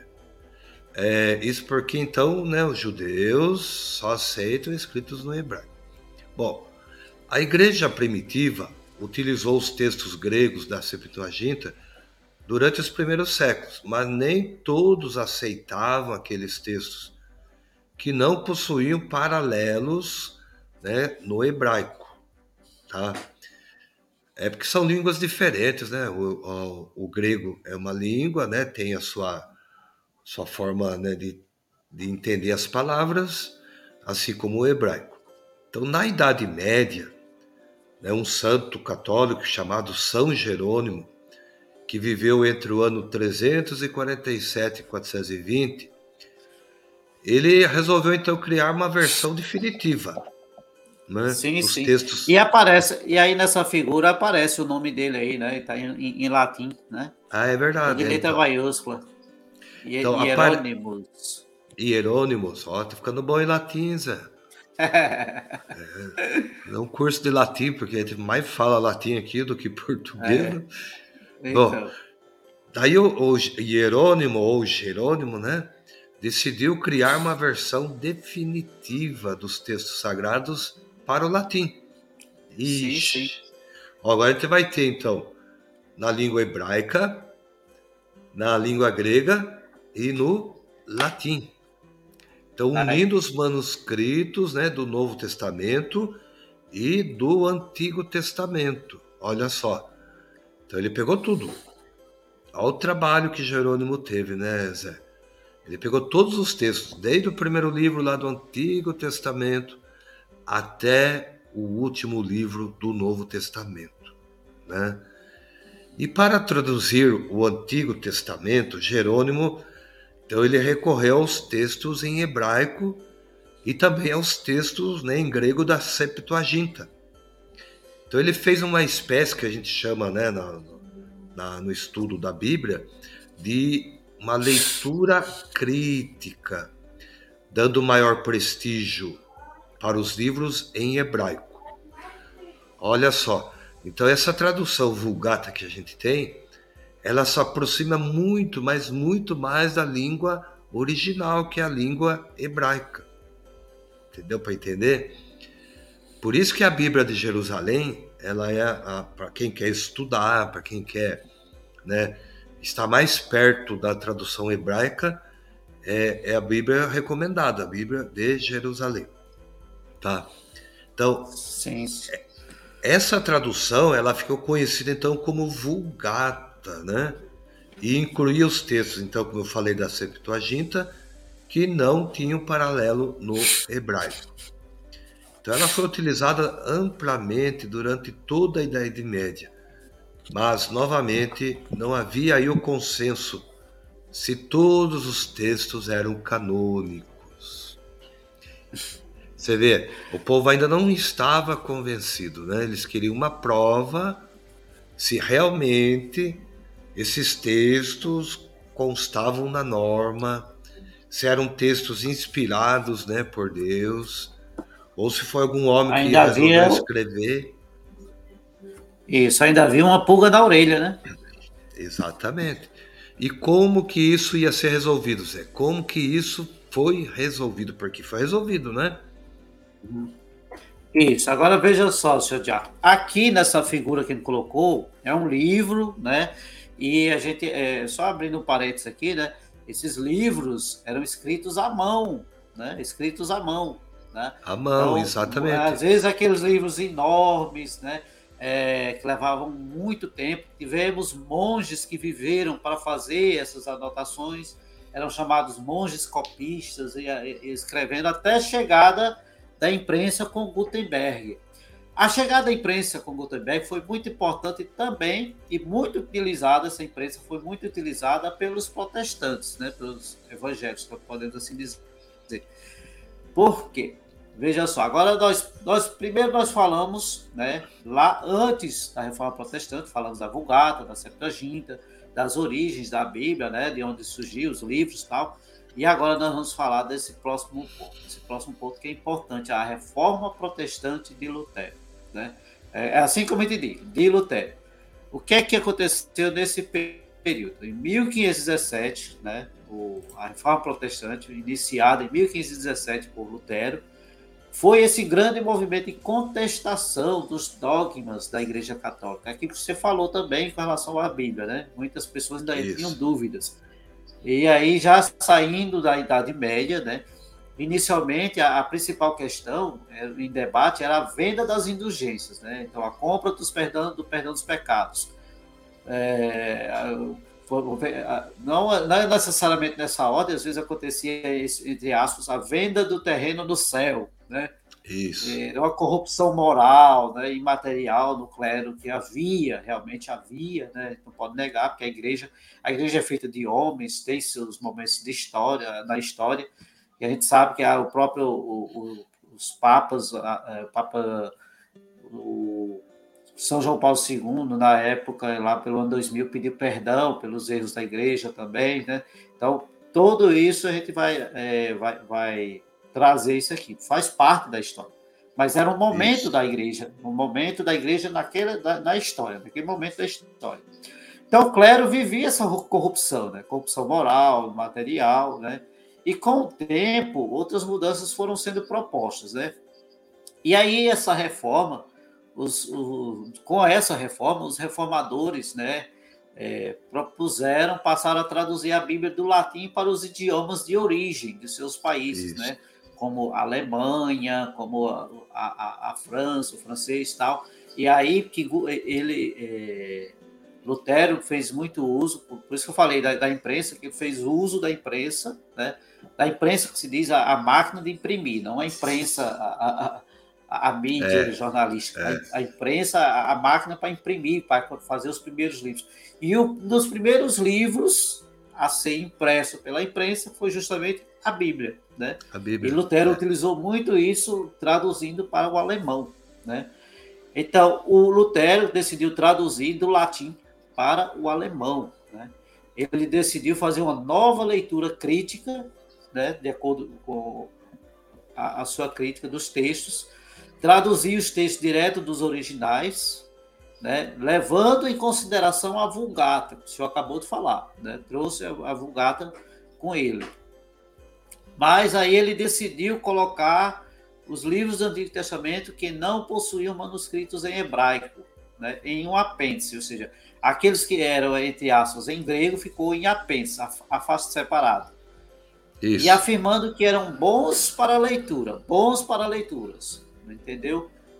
É, isso porque então, né, os judeus só aceitam escritos no hebraico. Bom, a igreja primitiva utilizou os textos gregos da Septuaginta durante os primeiros séculos, mas nem todos aceitavam aqueles textos que não possuíam paralelos, né, no hebraico, tá? É porque são línguas diferentes, né? O, o, o grego é uma língua, né? Tem a sua sua forma, né, de, de entender as palavras, assim como o hebraico. Então, na Idade Média, né, um santo católico chamado São Jerônimo, que viveu entre o ano trezentos e quarenta e sete e quatrocentos e vinte, ele resolveu então criar uma versão definitiva, né, Sim, dos sim. textos. E aparece, e aí nessa figura aparece o nome dele aí, né? Está em, em, em latim, né? Ah, é Tudo verdade, em é, letra então. maiúscula. Então, apare... Hierônimos. Hierônimos, ó, tá ficando bom em latim, Zé. É, é um curso de latim, porque a gente mais fala latim aqui do que português. É, Bom, então. daí o, o Hierônimo, ou Jerônimo, né, decidiu criar uma versão definitiva dos textos sagrados para o latim. Sim, sim. Ixi. Agora a gente vai ter, então, na língua hebraica, na língua grega e no latim. Então, unindo os manuscritos, né, do Novo Testamento e do Antigo Testamento. Olha só. Então, ele pegou tudo. Olha o trabalho que Jerônimo teve, né, Zé? Ele pegou todos os textos, desde o primeiro livro lá do Antigo Testamento até o último livro do Novo Testamento, né? E para traduzir o Antigo Testamento, Jerônimo, então ele recorreu aos textos em hebraico e também aos textos, né, em grego da Septuaginta. Então ele fez uma espécie que a gente chama, né, na, na, no estudo da Bíblia, de uma leitura crítica, dando maior prestígio para os livros em hebraico. Olha só, então essa tradução Vulgata que a gente tem, ela se aproxima muito, mas muito mais da língua original, que é a língua hebraica. Entendeu? Para entender? Por isso que a Bíblia de Jerusalém, ela é para quem quer estudar, para quem quer, né, estar mais perto da tradução hebraica, é, é a Bíblia recomendada, a Bíblia de Jerusalém, tá? Então, Sim. essa tradução ela ficou conhecida então como Vulgata, né? E incluía os textos, então, como eu falei, da Septuaginta, que não tinham paralelo no hebraico. Então, ela foi utilizada amplamente durante toda a Idade Média, mas, novamente, não havia aí o consenso se todos os textos eram canônicos. Você vê, o povo ainda não estava convencido, né? Eles queriam uma prova se realmente esses textos constavam na norma, se eram textos inspirados, né, por Deus, ou se foi algum homem que Ainda resolveu havia escrever. isso, ainda havia uma pulga na orelha, né? Exatamente. E como que isso ia ser resolvido, Zé? Como que isso foi resolvido? Porque foi resolvido, né? Isso. Agora veja só, senhor Diaco. Aqui nessa figura que ele colocou, é um livro, né? E a gente, é, só abrindo um parênteses aqui, né? Esses livros eram escritos à mão, né? Escritos à mão, né? A mão, Então, exatamente. às vezes aqueles livros enormes, né? É, que levavam muito tempo. Tivemos monges que viveram para fazer essas anotações, eram chamados monges copistas, e, e escrevendo até a chegada da imprensa com Gutenberg. A chegada da imprensa com Gutenberg foi muito importante também e muito utilizada, essa imprensa foi muito utilizada pelos protestantes, né, pelos evangélicos, podemos assim dizer. Por quê? Veja só, agora nós, nós primeiro nós falamos, né, lá antes da Reforma Protestante, falamos da Vulgata, da Septuaginta, das origens da Bíblia, né, de onde surgiu os livros e tal. E agora nós vamos falar desse próximo ponto, esse próximo ponto que é importante, a Reforma Protestante de Lutero, né? É assim como eu te digo, de Lutero. O que é que aconteceu nesse período? Em mil quinhentos e dezessete, né, o, a Reforma Protestante, iniciada em mil quinhentos e dezessete por Lutero, foi esse grande movimento de contestação dos dogmas da Igreja Católica. Aqui que você falou também com relação à Bíblia, né? Muitas pessoas ainda Isso. tinham dúvidas. E aí, já saindo da Idade Média, né? Inicialmente, a, a principal questão em debate era a venda das indulgências, né? Então, a compra dos perdão, do perdão dos pecados. É, não, não necessariamente nessa ordem, às vezes acontecia, entre aspas, a venda do terreno do céu, né? Isso. É uma corrupção moral, né, e material no clero que havia, realmente havia, né? Não pode negar, porque a igreja, a igreja é feita de homens, tem seus momentos de história, na história, e a gente sabe que o próprio, o, o, os papas, o Papa, o São João Paulo segundo, na época, lá pelo ano dois mil, pediu perdão pelos erros da igreja também, né? Então, tudo isso a gente vai, é, vai, vai trazer isso aqui, faz parte da história. Mas era um momento isso. da igreja, um momento da igreja naquela, da, na história, naquele momento da história. Então, o clero vivia essa corrupção, né? Corrupção moral, material, né? E com o tempo, outras mudanças foram sendo propostas, né? E aí, essa reforma, os, os, com essa reforma, os reformadores, né, é, propuseram, passaram a traduzir a Bíblia do latim para os idiomas de origem de seus países, Isso. né, como a Alemanha, como a, a, a França, o francês e tal. E aí que ele, é, Lutero fez muito uso, por, por isso que eu falei da, da imprensa, que ele fez uso da imprensa, né, da imprensa que se diz a, a máquina de imprimir, não a imprensa, a, a, a mídia é, jornalística, é. A, a imprensa, a, a máquina para imprimir, para fazer os primeiros livros. E um dos primeiros livros a ser impresso pela imprensa foi justamente a Bíblia, né? A Bíblia, e Lutero é. utilizou muito isso traduzindo para o alemão, né? Então, o Lutero decidiu traduzir do latim para o alemão, né? Ele decidiu fazer uma nova leitura crítica, né, de acordo com a, a sua crítica dos textos, traduzir os textos direto dos originais, né, levando em consideração a Vulgata, que o senhor acabou de falar, né, trouxe a, a Vulgata com ele. Mas aí ele decidiu colocar os livros do Antigo Testamento que não possuíam manuscritos em hebraico, né, em um apêndice, ou seja, aqueles que eram, entre aspas, em grego, ficou em apêndice, a, a face separada. Isso. E afirmando que eram bons para a leitura, bons para leituras, entendeu?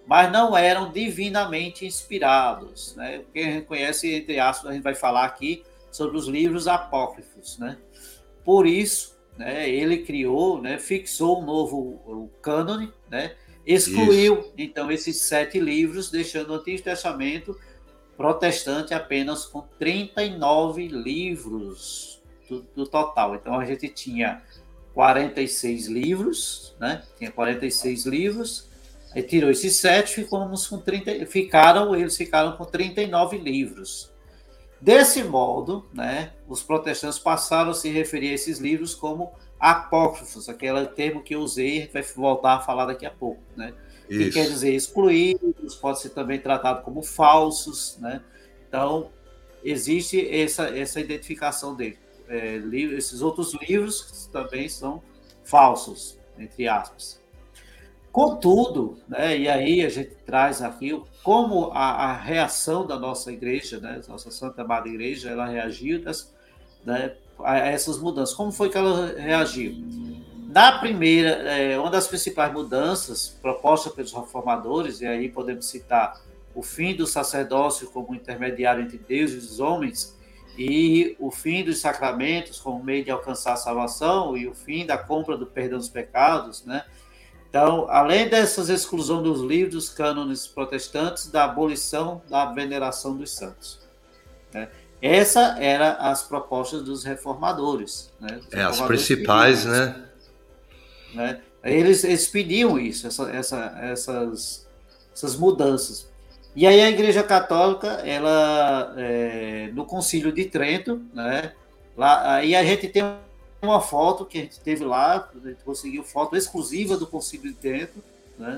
mas não eram divinamente inspirados, né? Quem a gente conhece, entre aspas, a gente vai falar aqui sobre os livros apócrifos, né? Por isso, né, ele criou, né, fixou um novo cânone, né? Excluiu, isso. Então, esses sete livros, deixando o Antigo Testamento protestante apenas com trinta e nove livros do, do total. Então, a gente tinha quarenta e seis livros, né? Tinha quarenta e seis livros, aí tirou esses sete, ficamos com trinta, ficaram, eles ficaram com trinta e nove livros. Desse modo, né, os protestantes passaram a se referir a esses livros como apócrifos, aquele termo que eu usei, a gente vai voltar a falar daqui a pouco, né? Que quer dizer excluídos, pode ser também tratado como falsos, né? Então, existe essa, essa identificação dele. É, esses outros livros também são falsos, entre aspas. Contudo, né, e aí a gente traz aqui como a, a reação da nossa igreja, né, nossa Santa Amada Igreja, ela reagiu das, né, a essas mudanças. Como foi que ela reagiu? Na primeira, é, uma das principais mudanças propostas pelos reformadores, e aí podemos citar o fim do sacerdócio como intermediário entre Deus e os homens, e o fim dos sacramentos como meio de alcançar a salvação, e o fim da compra do perdão dos pecados, né? Então, além dessas exclusões dos livros dos cânones protestantes, da abolição da veneração dos santos, né? Essa era as propostas dos reformadores, né? Os é, reformadores as principais, né? né? Eles, eles pediam isso, essa, essa, essas, essas mudanças. E aí a Igreja Católica, ela, é, no Concílio de Trento, né? Lá, aí a gente tem uma foto que a gente teve lá, a gente conseguiu foto exclusiva do Concílio de Trento, né?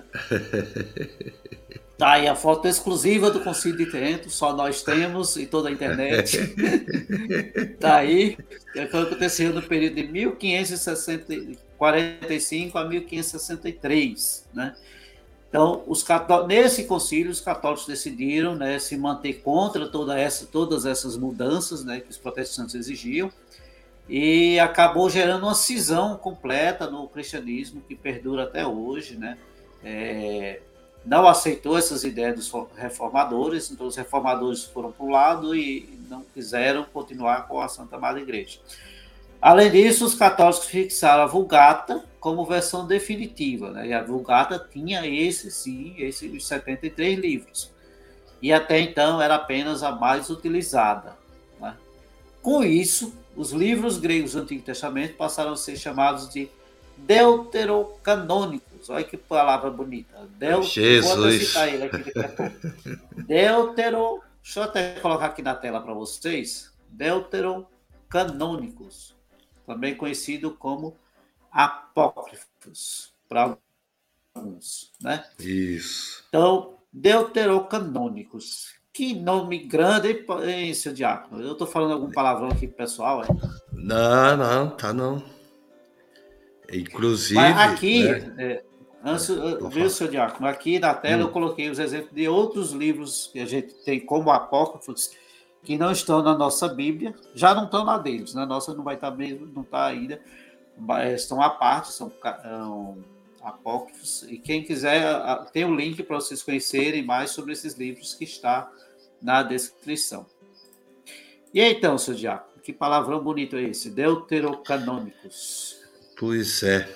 Tá aí a foto exclusiva do Concílio de Trento, só nós temos em toda a internet. Tá aí, que aconteceu no período de mil quinhentos e quarenta e cinco a mil quinhentos e sessenta e três, né? Então, os cató- nesse concílio, os católicos decidiram, né, se manter contra toda essa, todas essas mudanças, né, que os protestantes exigiam, e acabou gerando uma cisão completa no cristianismo que perdura até hoje, né? É, não aceitou essas ideias dos reformadores, então os reformadores foram para o lado e não quiseram continuar com a Santa Amada Igreja. Além disso, os católicos fixaram a Vulgata como versão definitiva, né? E a Vulgata tinha esse, sim, esses setenta e três livros. E até então era apenas a mais utilizada, né? Com isso, os livros gregos do Antigo Testamento passaram a ser chamados de deuterocanônicos. Olha que palavra bonita. Deut... Jesus. Vou até citar ele aqui daqui a pouco. Deutero... Deixa eu até colocar aqui na tela para vocês. Deuterocanônicos. Também conhecido como apócrifos, para alguns, né? Isso. Então, deuterocanônicos. Que nome grande, hein, seu Diácono? Eu estou falando algum palavrão aqui pro pessoal, é? Não, não, tá não. Inclusive... Mas aqui, né? é, antes, viu, seu Diácono? Aqui na tela hum. eu coloquei os exemplos de outros livros que a gente tem como apócrifos, que não estão na nossa Bíblia, já não estão na deles, na nossa não vai estar mesmo, não está ainda, mas estão à parte, são um, apócrifos, e quem quiser, tem o um link para vocês conhecerem mais sobre esses livros que está na descrição. E aí, então, seu Diácono, que palavrão bonito é esse? Deuterocanônicos. Pois é.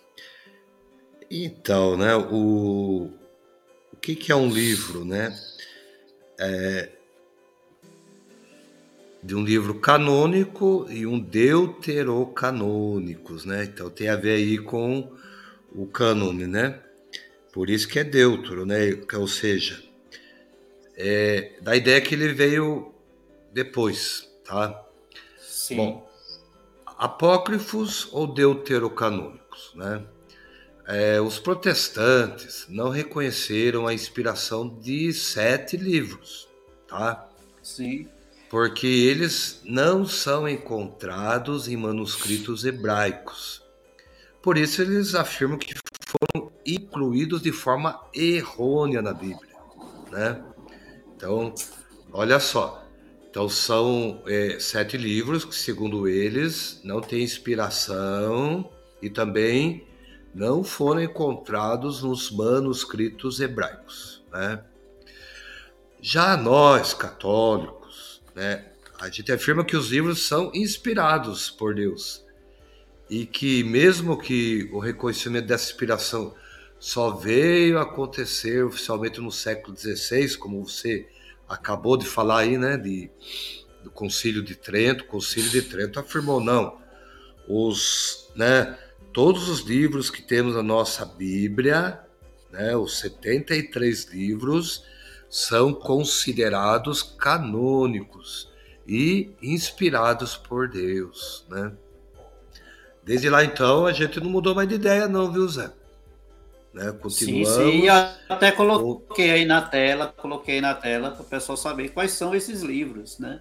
Então, né, o, o que, que é um livro, né? É... de um livro canônico e um deuterocanônicos, né? Então tem a ver aí com o cânone, né? Por isso que é deutero, né? Ou seja, é da ideia que ele veio depois, tá? Sim. Bom, apócrifos ou deuterocanônicos, né? É, os protestantes não reconheceram a inspiração de sete livros, tá? Sim. Porque eles não são encontrados em manuscritos hebraicos. Por isso eles afirmam que foram incluídos de forma errônea na Bíblia, né? Então, olha só. Então são é, sete livros que, segundo eles, não têm inspiração e também não foram encontrados nos manuscritos hebraicos, né? Já nós, católicos, né, a gente afirma que os livros são inspirados por Deus e que mesmo que o reconhecimento dessa inspiração só veio acontecer oficialmente no século dezesseis, como você acabou de falar aí, né, de, do Concílio de Trento, o Concílio de Trento afirmou, não, os, né, todos os livros que temos na nossa Bíblia, né, os setenta e três livros, são considerados canônicos e inspirados por Deus, né? Desde lá, então, a gente não mudou mais de ideia não, viu, Zé? Né? Sim, sim, Continuamos... até coloquei aí na tela, coloquei na tela para o pessoal saber quais são esses livros, né?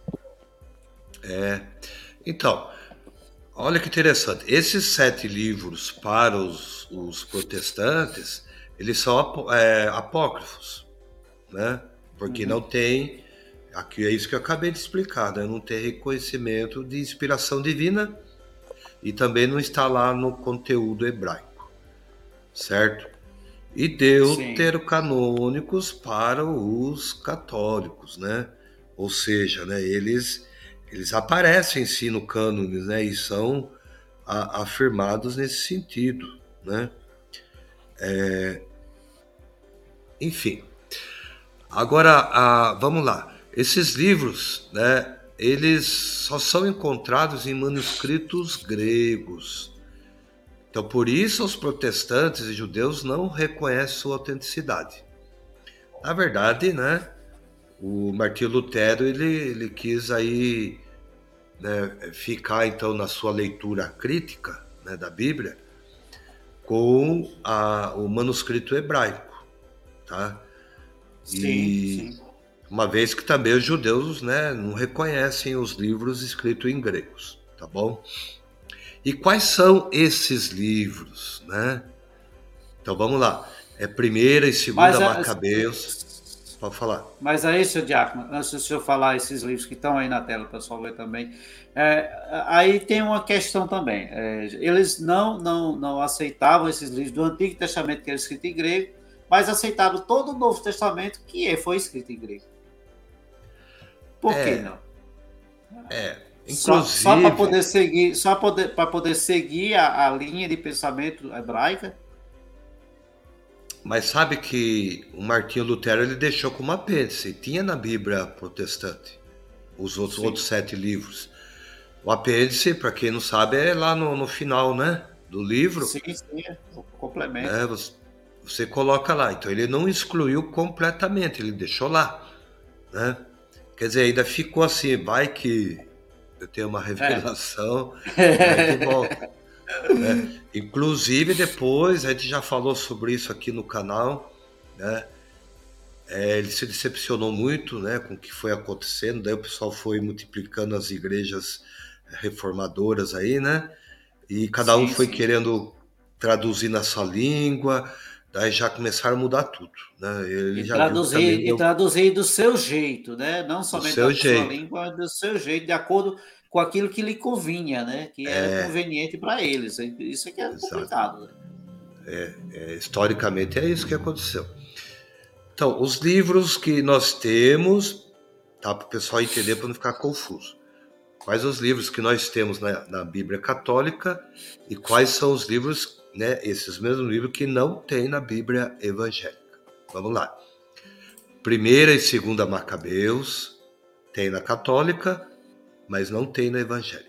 É, então, olha que interessante, esses sete livros para os, os protestantes, eles são apó, é, apócrifos, né? Porque uhum. não tem, aqui é isso que eu acabei de explicar, né? Não tem reconhecimento de inspiração divina e também não está lá no conteúdo hebraico, certo? E deuterocanônicos para os católicos, né? Ou seja, né, eles, eles aparecem sim no cânone, né? E são a, afirmados nesse sentido, né? É, enfim. Agora, a, vamos lá. Esses livros, né? Eles só são encontrados em manuscritos gregos. Então, por isso, os protestantes e judeus não reconhecem sua autenticidade. Na verdade, né, o Martinho Lutero ele, ele quis aí, né, ficar então na sua leitura crítica, né, da Bíblia com a, o manuscrito hebraico, tá? Sim, e sim. Uma vez que também os judeus, né, não reconhecem os livros escritos em gregos, tá bom? E quais são esses livros, né? Então vamos lá. É primeira e segunda Mas, Macabeus. Pode falar. Mas aí, seu Diácono, antes de eu falar esses livros que estão aí na tela, o pessoal ver também, é, aí tem uma questão também. É, eles não, não, não aceitavam esses livros do Antigo Testamento, que era escrito em grego, mas aceitaram todo o Novo Testamento, que foi escrito em grego. Por é, que não? É, Só, inclusive... só para poder seguir, só poder, para poder seguir a, a linha de pensamento hebraica. Mas sabe que o Martinho Lutero ele deixou como apêndice, tinha na Bíblia protestante, os outros, outros sete livros. O apêndice, para quem não sabe, é lá no, no final, né, do livro. Sim, sim, é o complemento. Né, você, você coloca lá. Então ele não excluiu completamente, ele deixou lá, né? Quer dizer, ainda ficou assim, vai que eu tenho uma revelação, é. vai que volta. Né? Inclusive depois a gente já falou sobre isso aqui no canal, né? É, ele se decepcionou muito, né, com o que foi acontecendo, daí o pessoal foi multiplicando as igrejas reformadoras aí, né, e cada sim, um foi sim. querendo traduzir na sua língua, daí já começaram a mudar tudo, né? Ele e já traduzir, viu que e traduzir do seu jeito, né, não somente da jeito. sua língua, mas do seu jeito, de acordo com aquilo que lhe convinha, né? Que era é. conveniente para eles. Isso é que é Exato. complicado. Né? É, é, historicamente é isso que aconteceu. Então, os livros que nós temos, tá, para o pessoal entender, para não ficar confuso. Quais os livros que nós temos na, na Bíblia Católica e quais são os livros, né, esses mesmos livros que não tem na Bíblia Evangélica. Vamos lá. Primeira e segunda Macabeus tem na Católica, mas não tem na evangélica.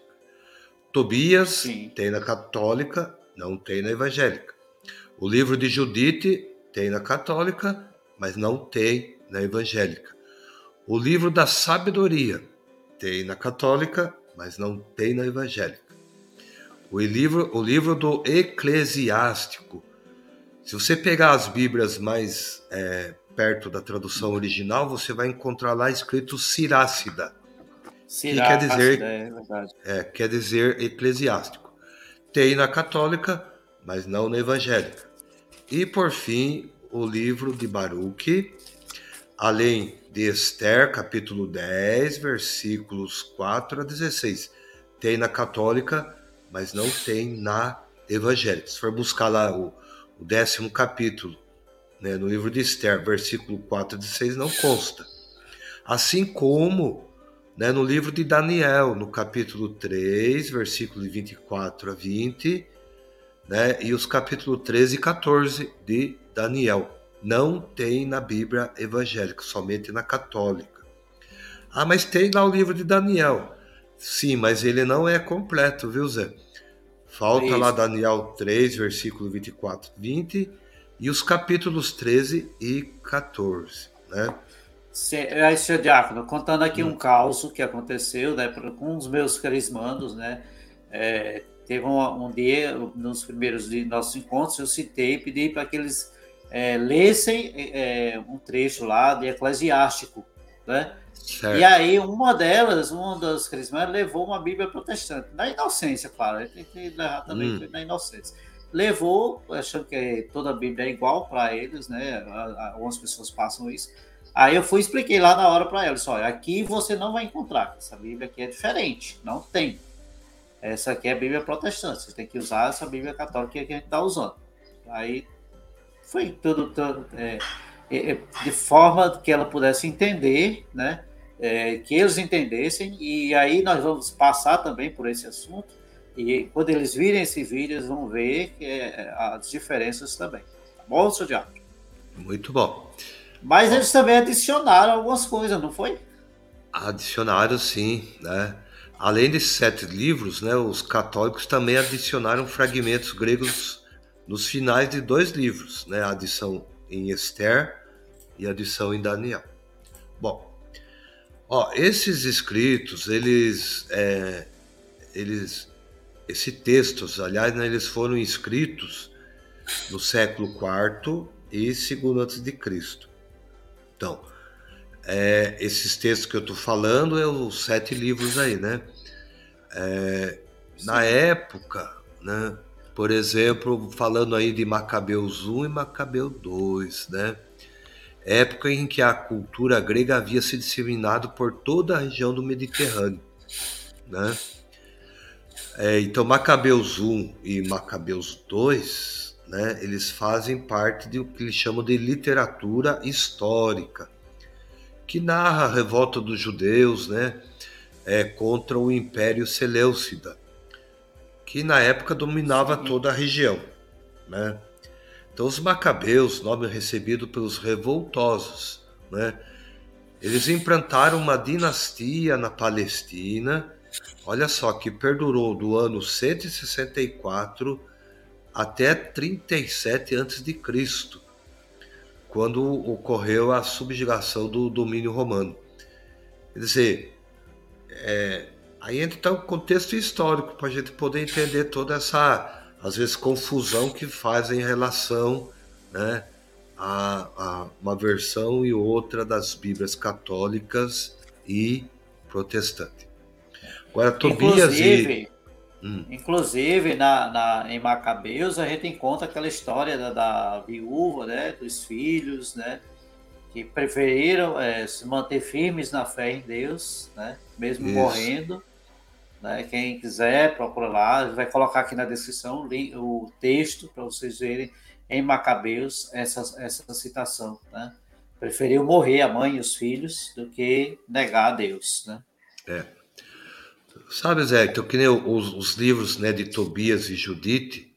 Tobias Sim. tem na católica, não tem na evangélica. O livro de Judite tem na católica, mas não tem na evangélica. O livro da sabedoria tem na católica, mas não tem na evangélica. O livro, o livro do eclesiástico. Se você pegar as Bíblias mais é, perto da tradução original, você vai encontrar lá escrito Sirácida. Que quer dizer, é verdade. É, quer dizer eclesiástico. Tem na católica, mas não na evangélica. E, por fim, o livro de Baruque, além de Esther, capítulo dez, versículos quatro a dezesseis. Tem na católica, mas não tem na evangélica. Se for buscar lá o, o décimo capítulo, né, no livro de Esther, versículo quatro de seis, não consta. Assim como, né, no livro de Daniel, no capítulo três, versículo vinte e quatro a vinte, né, e os capítulos treze e quatorze de Daniel. Não tem na Bíblia evangélica, somente na católica. Ah, mas tem lá o livro de Daniel. Sim, mas ele não é completo, viu, Zé? Falta lá Isso. Daniel três, versículo vinte e quatro, vinte, e os capítulos treze e quatorze, né? Aí, senhor Diácono, contando aqui Hum. um caos que aconteceu, né, com os meus carismandos, né, é, teve um, um dia, nos primeiros de nossos encontros, eu citei, pedi para que eles é, lessem é, um trecho lá de Eclesiástico, né, e Certo. aí uma delas, uma das carismandas, levou uma Bíblia protestante, na inocência, claro, tem que levar também Hum. na inocência. Levou, achando que toda a Bíblia é igual para eles, né, algumas pessoas passam isso. Aí eu fui e expliquei lá na hora para ela, olha, aqui você não vai encontrar, essa Bíblia aqui é diferente, não tem. Essa aqui é a Bíblia protestante, você tem que usar essa Bíblia católica que a gente está usando. Aí foi tudo, tudo é, é, de forma que ela pudesse entender, né? É, que eles entendessem, e aí nós vamos passar também por esse assunto, e quando eles virem esse vídeo, eles vão ver que é, as diferenças também. Tá bom, seu Diabo? Muito bom. Mas Ó, eles também adicionaram algumas coisas, não foi? adicionaram, sim, né? Além desses sete livros, né, os católicos também adicionaram fragmentos gregos nos finais de dois livros, né? A adição em Esther e a adição em Daniel. Bom, ó, esses escritos, eles, é, eles, esses textos, aliás, né, eles foram escritos no século quarto e segundo antes de Cristo. Então, é, esses textos que eu estou falando é os sete livros aí, né? É, na Sim. época, né? Por exemplo, falando aí de Macabeus um e Macabeu dois, né? Época em que a cultura grega havia se disseminado por toda a região do Mediterrâneo, né? É, então, Macabeus um e Macabeus dois, né? Eles fazem parte do que eles chamam de literatura histórica, que narra a revolta dos judeus, né, é, contra o Império Seleucida, que na época dominava Sim. toda a região, né? Então os macabeus, nome recebido pelos revoltosos, né? Eles implantaram uma dinastia na Palestina, olha só, que perdurou do ano cento e sessenta e quatro até trinta e sete antes de Cristo, quando ocorreu a subjugação do domínio romano. Quer dizer, é, aí entra então o contexto histórico para a gente poder entender toda essa, às vezes, confusão que fazem em relação, né, a, a uma versão e outra das Bíblias católicas e protestantes. Agora, Tobias e. Inclusive, Hum, inclusive na, na, em Macabeus, a gente encontra aquela história da, da viúva, né, dos filhos, né, que preferiram é, se manter firmes na fé em Deus, né, mesmo isso. morrendo. Né? Quem quiser, procura lá. A gente vai colocar aqui na descrição o texto para vocês verem em Macabeus essa, essa citação. Né? Preferiu morrer a mãe e os filhos do que negar a Deus. Né? É. Sabe, Zé, então, que nem os, os livros, né, de Tobias e Judite,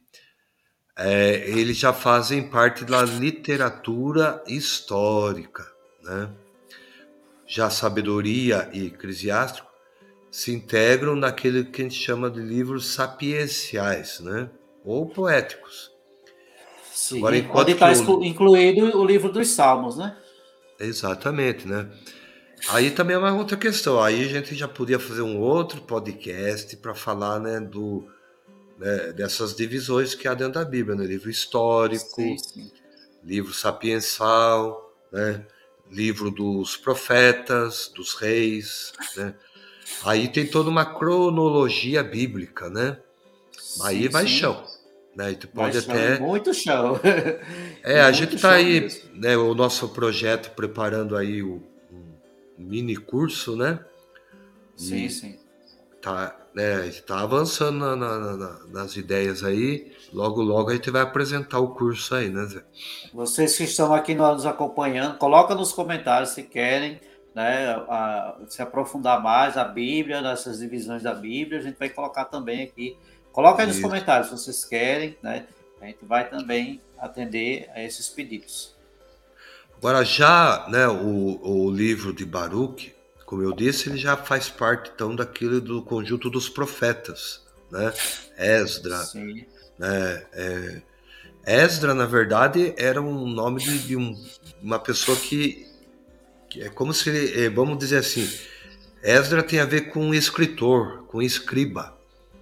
é, eles já fazem parte da literatura histórica, né? Já Sabedoria e Eclesiástico se integram naquele que a gente chama de livros sapienciais, né? Ou poéticos. Agora, Sim, onde enquanto que está o... incluído o livro dos Salmos, né? Exatamente, né? Aí também é uma outra questão. Aí a gente já podia fazer um outro podcast para falar, né, do, né, dessas divisões que há dentro da Bíblia, né? Livro Sim, histórico, sim. livro sapiensal, né? Livro dos profetas, dos reis, né? Aí tem toda uma cronologia bíblica, né? Aí Sim, vai sim. chão, né? E tu Vai pode chão e até... muito chão. É, E a gente muito tá chão aí, mesmo. né? O nosso projeto preparando aí o, um mini curso, né? Sim, E sim. Tá, né, a gente tá avançando na- na- na- nas ideias aí. Logo, logo a gente vai apresentar o curso aí, né, Zé? Vocês que estão aqui nos acompanhando, coloca nos comentários se querem, né, a- se aprofundar mais a Bíblia, nessas divisões da Bíblia, a gente vai colocar também aqui. Coloca aí nos Isso. comentários se vocês querem, né? A gente vai também atender a esses pedidos. Agora já, né, o, o livro de Baruque, como eu disse, ele já faz parte então daquilo do conjunto dos profetas, né? Esdra, Sim, né? É, Esdra, na verdade, era um nome de, de um- uma pessoa que, que é como se ele, é, vamos dizer assim, Esdra tem a ver com escritor, com escriba,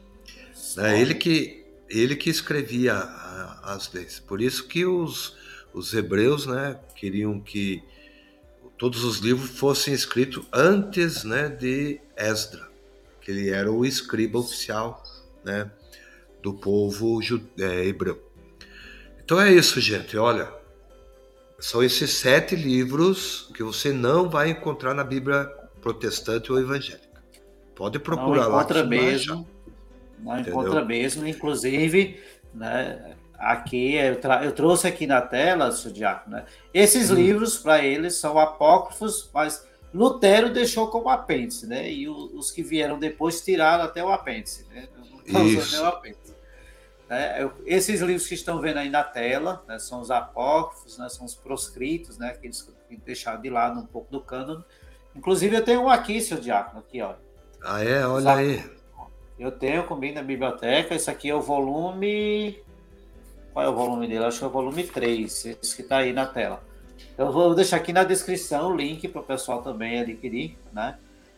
né? Ele olha, que ele que escrevia a- as leis. Por isso que os, os hebreus, né, queriam que todos os livros fossem escritos antes, né, de Esdra, que ele era o escriba oficial, né, do povo ju- é, hebreu. Então é isso, gente. Olha, são esses sete livros que você não vai encontrar na Bíblia protestante ou evangélica. Pode não procurar lá que encontra você não vai achar, mesmo, não encontra entendeu? mesmo, inclusive, né, aqui eu, tra- eu trouxe aqui na tela, seu Diácono, né, esses Hum, livros para eles são apócrifos, mas Lutero deixou como apêndice, né, e o- os que vieram depois tiraram até o apêndice, né, não estão usando nem o isso, apêndice. Né. Eu- esses livros que estão vendo aí na tela, né, são os apócrifos, né, são os proscritos, né, aqueles que deixaram de lado um pouco do cânone. Inclusive eu tenho um aqui, seu Diácono, aqui, ó. ah é, Os olha aí. eu tenho comigo na biblioteca. Esse aqui é o volume. Qual é o volume dele? Acho que é o volume três, esse que está aí na tela. Eu vou deixar aqui na descrição o link para o pessoal também adquirir, né?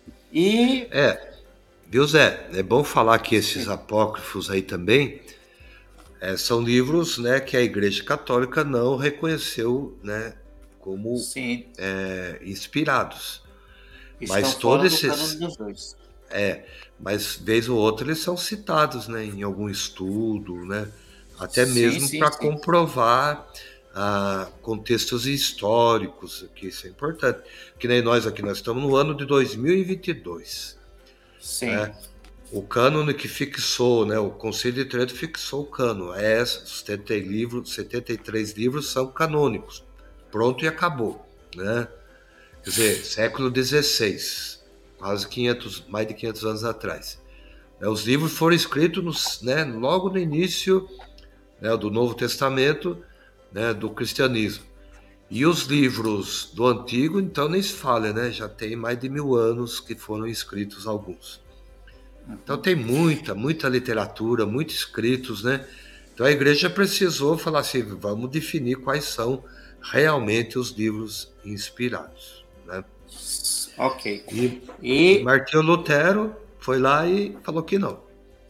E. É, viu, Zé? É bom falar que esses Sim, apócrifos aí também é, são livros, né, que a Igreja Católica não reconheceu, né, como sim, é, inspirados. estão Mas fora todos do cânone esses, dos dois. é, mas vez ou outra eles são citados, né, em algum estudo, né, até Sim, mesmo sim, para sim. comprovar ah, contextos históricos, que isso é importante. Que nem nós aqui, nós estamos no ano de dois mil e vinte e dois, Sim. né? O cânone que fixou, né, o Conselho de Trento fixou o cânone. É, setenta livros, setenta e três livros são canônicos. Pronto e acabou, né? Quer dizer, século dezesseis, quase quinhentos, mais de quinhentos anos atrás. É, os livros foram escritos nos, né, logo no início, né, do Novo Testamento, né, do cristianismo. E os livros do Antigo, então, nem se fala, né? Já tem mais de mil anos que foram escritos alguns. Então tem muita, muita literatura, muitos escritos, né? Então a igreja precisou falar assim, vamos definir quais são realmente os livros inspirados, né? Ok. E, e E. Martinho Lutero foi lá e falou que não.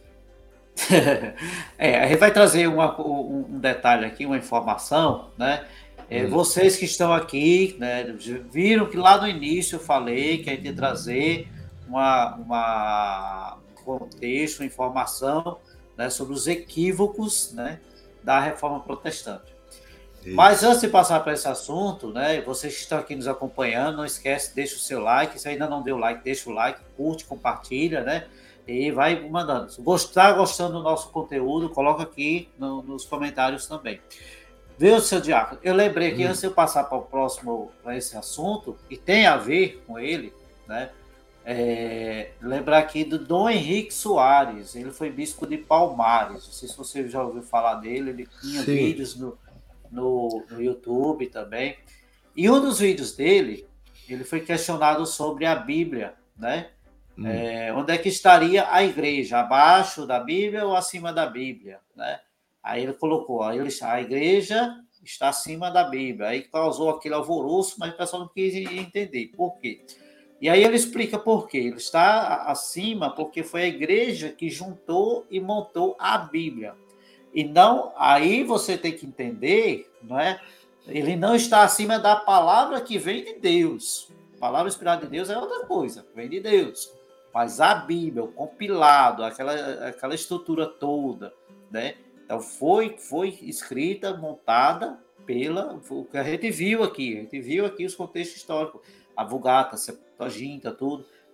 É, a gente vai trazer uma- um um detalhe aqui, uma informação, né? É, Hum, vocês que estão aqui, né, viram que lá no início eu falei que a gente ia trazer uma, uma um contexto, uma informação, né, sobre os equívocos, né, da reforma protestante. Mas isso. antes de passar para esse assunto, né, vocês que estão aqui nos acompanhando, não esquece, deixa o seu like. Se ainda não deu like, deixa o like, curte, compartilha, né? E vai mandando. Se gostar, gostando do nosso conteúdo, coloca aqui no, nos comentários também. Viu, seu Diácono? Eu lembrei que Hum, antes de eu passar para o próximo, para esse assunto, e tem a ver com ele, né? É, lembrar aqui do Dom Henrique Soares. Ele foi bispo de Palmares. Não sei se você já ouviu falar dele. Ele tinha sim. vídeos no, no, no YouTube também. E um dos vídeos dele, ele foi questionado sobre a Bíblia, né? Hum, É, onde é que estaria a igreja? Abaixo da Bíblia ou acima da Bíblia, né? Aí ele colocou, aí ele, a igreja está acima da Bíblia. Aí causou aquele alvoroço, mas o pessoal não quis entender por quê. E aí ele explica por quê. Ele está acima porque foi a igreja que juntou e montou a Bíblia. E não, aí você tem que entender, não é? Ele não está acima da palavra que vem de Deus. A palavra inspirada de Deus é outra coisa, vem de Deus. Mas a Bíblia, o compilado, aquela, aquela estrutura toda, né? Então foi, foi escrita, montada pela, o que a gente viu aqui, a gente viu aqui os contextos históricos, a Vulgata, a Septuaginta, tudo,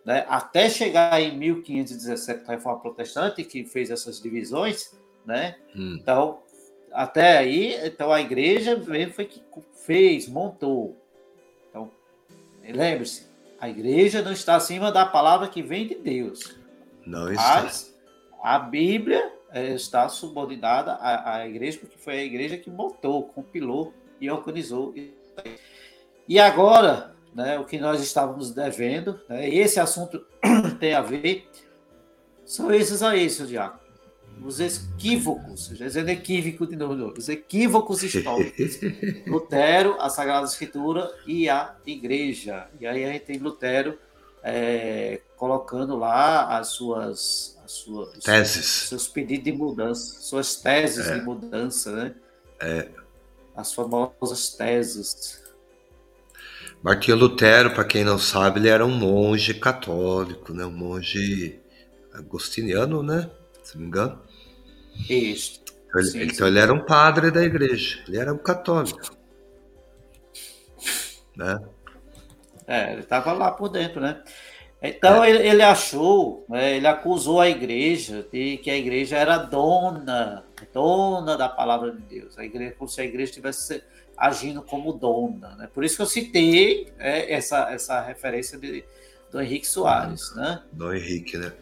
né, até chegar em mil quinhentos e dezessete, a Reforma Protestante, que fez essas divisões, né? Hum. Então, até aí, então a igreja mesmo foi que fez, montou. Então, lembre-se, a igreja não está acima da palavra que vem de Deus. Não está. Mas a Bíblia é, está subordinada à, à igreja, porque foi a igreja que montou, compilou e organizou. E agora, né, o que nós estávamos devendo, né, esse assunto tem a ver, são esses aí, seu Diácono. Os equívocos, já dizendo equívoco de novo, os equívocos históricos. Lutero, a Sagrada Escritura e a Igreja. E aí a gente tem Lutero é, colocando lá as suas, as suas teses, seus pedidos de mudança, suas teses é. de mudança, né? É. As famosas teses. Martinho Lutero, para quem não sabe, ele era um monge católico, né? Um monge agostiniano, né? Se não me engano. Isso. Então, ele, sim, então sim. ele era um padre da igreja, ele era um católico, né? É, ele estava lá por dentro, né? Então é. ele, ele achou, né, ele acusou a igreja de que a igreja era dona, dona da palavra de Deus. A igreja, como se a igreja estivesse agindo como dona, né? Por isso que eu citei é, essa, essa referência de, do Henrique Soares, né? Do Henrique, né?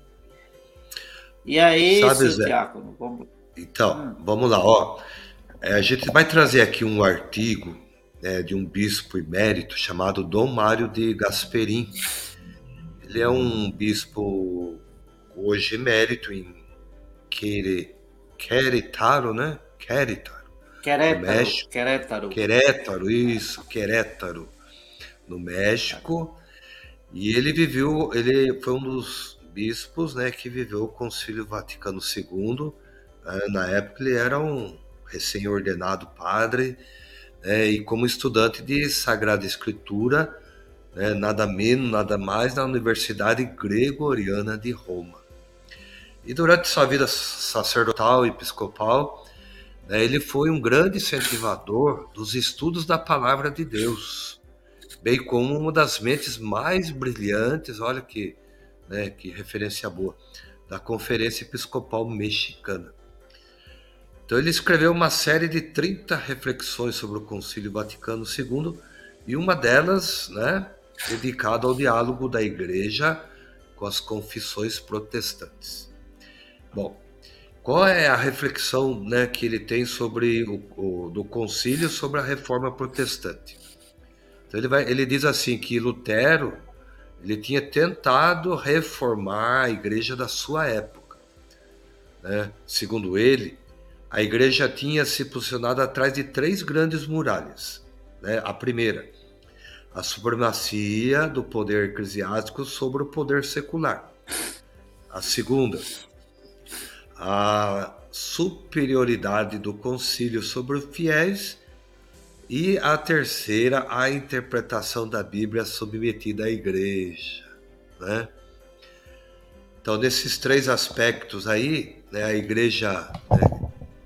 E aí, Sabe, seu Diácono, vamos... Então, hum. vamos lá, ó. É, a gente vai trazer aqui um artigo né, de um bispo emérito chamado Dom Mário de Gasperim. Ele é um bispo hoje emérito em Quere... Querétaro, né? Querétaro. Querétaro, no México. Querétaro. Querétaro, isso, Querétaro, no México. E ele viveu, ele foi um dos bispos, né, que viveu o Concílio Vaticano segundo. Na época ele era um recém-ordenado padre, né, e como estudante de Sagrada Escritura, né, nada menos, nada mais, na Universidade Gregoriana de Roma. E durante sua vida sacerdotal e episcopal, né, ele foi um grande incentivador dos estudos da Palavra de Deus, bem como uma das mentes mais brilhantes, olha que, né, que referência boa, da Conferência Episcopal Mexicana. Então ele escreveu uma série de trinta reflexões sobre o Concílio Vaticano segundo, e uma delas, né, dedicada ao diálogo da Igreja com as confissões protestantes. Bom, qual é a reflexão, né, que ele tem sobre o, o do Concílio sobre a Reforma Protestante? Então ele, vai, ele diz assim que Lutero ele tinha tentado reformar a Igreja da sua época, né? Segundo ele, a igreja tinha se posicionado atrás de três grandes muralhas, né? A primeira, a supremacia do poder eclesiástico sobre o poder secular. A segunda, a superioridade do concílio sobre os fiéis. E a terceira, a interpretação da Bíblia submetida à igreja, né? Então, nesses três aspectos aí, né, a igreja... Né,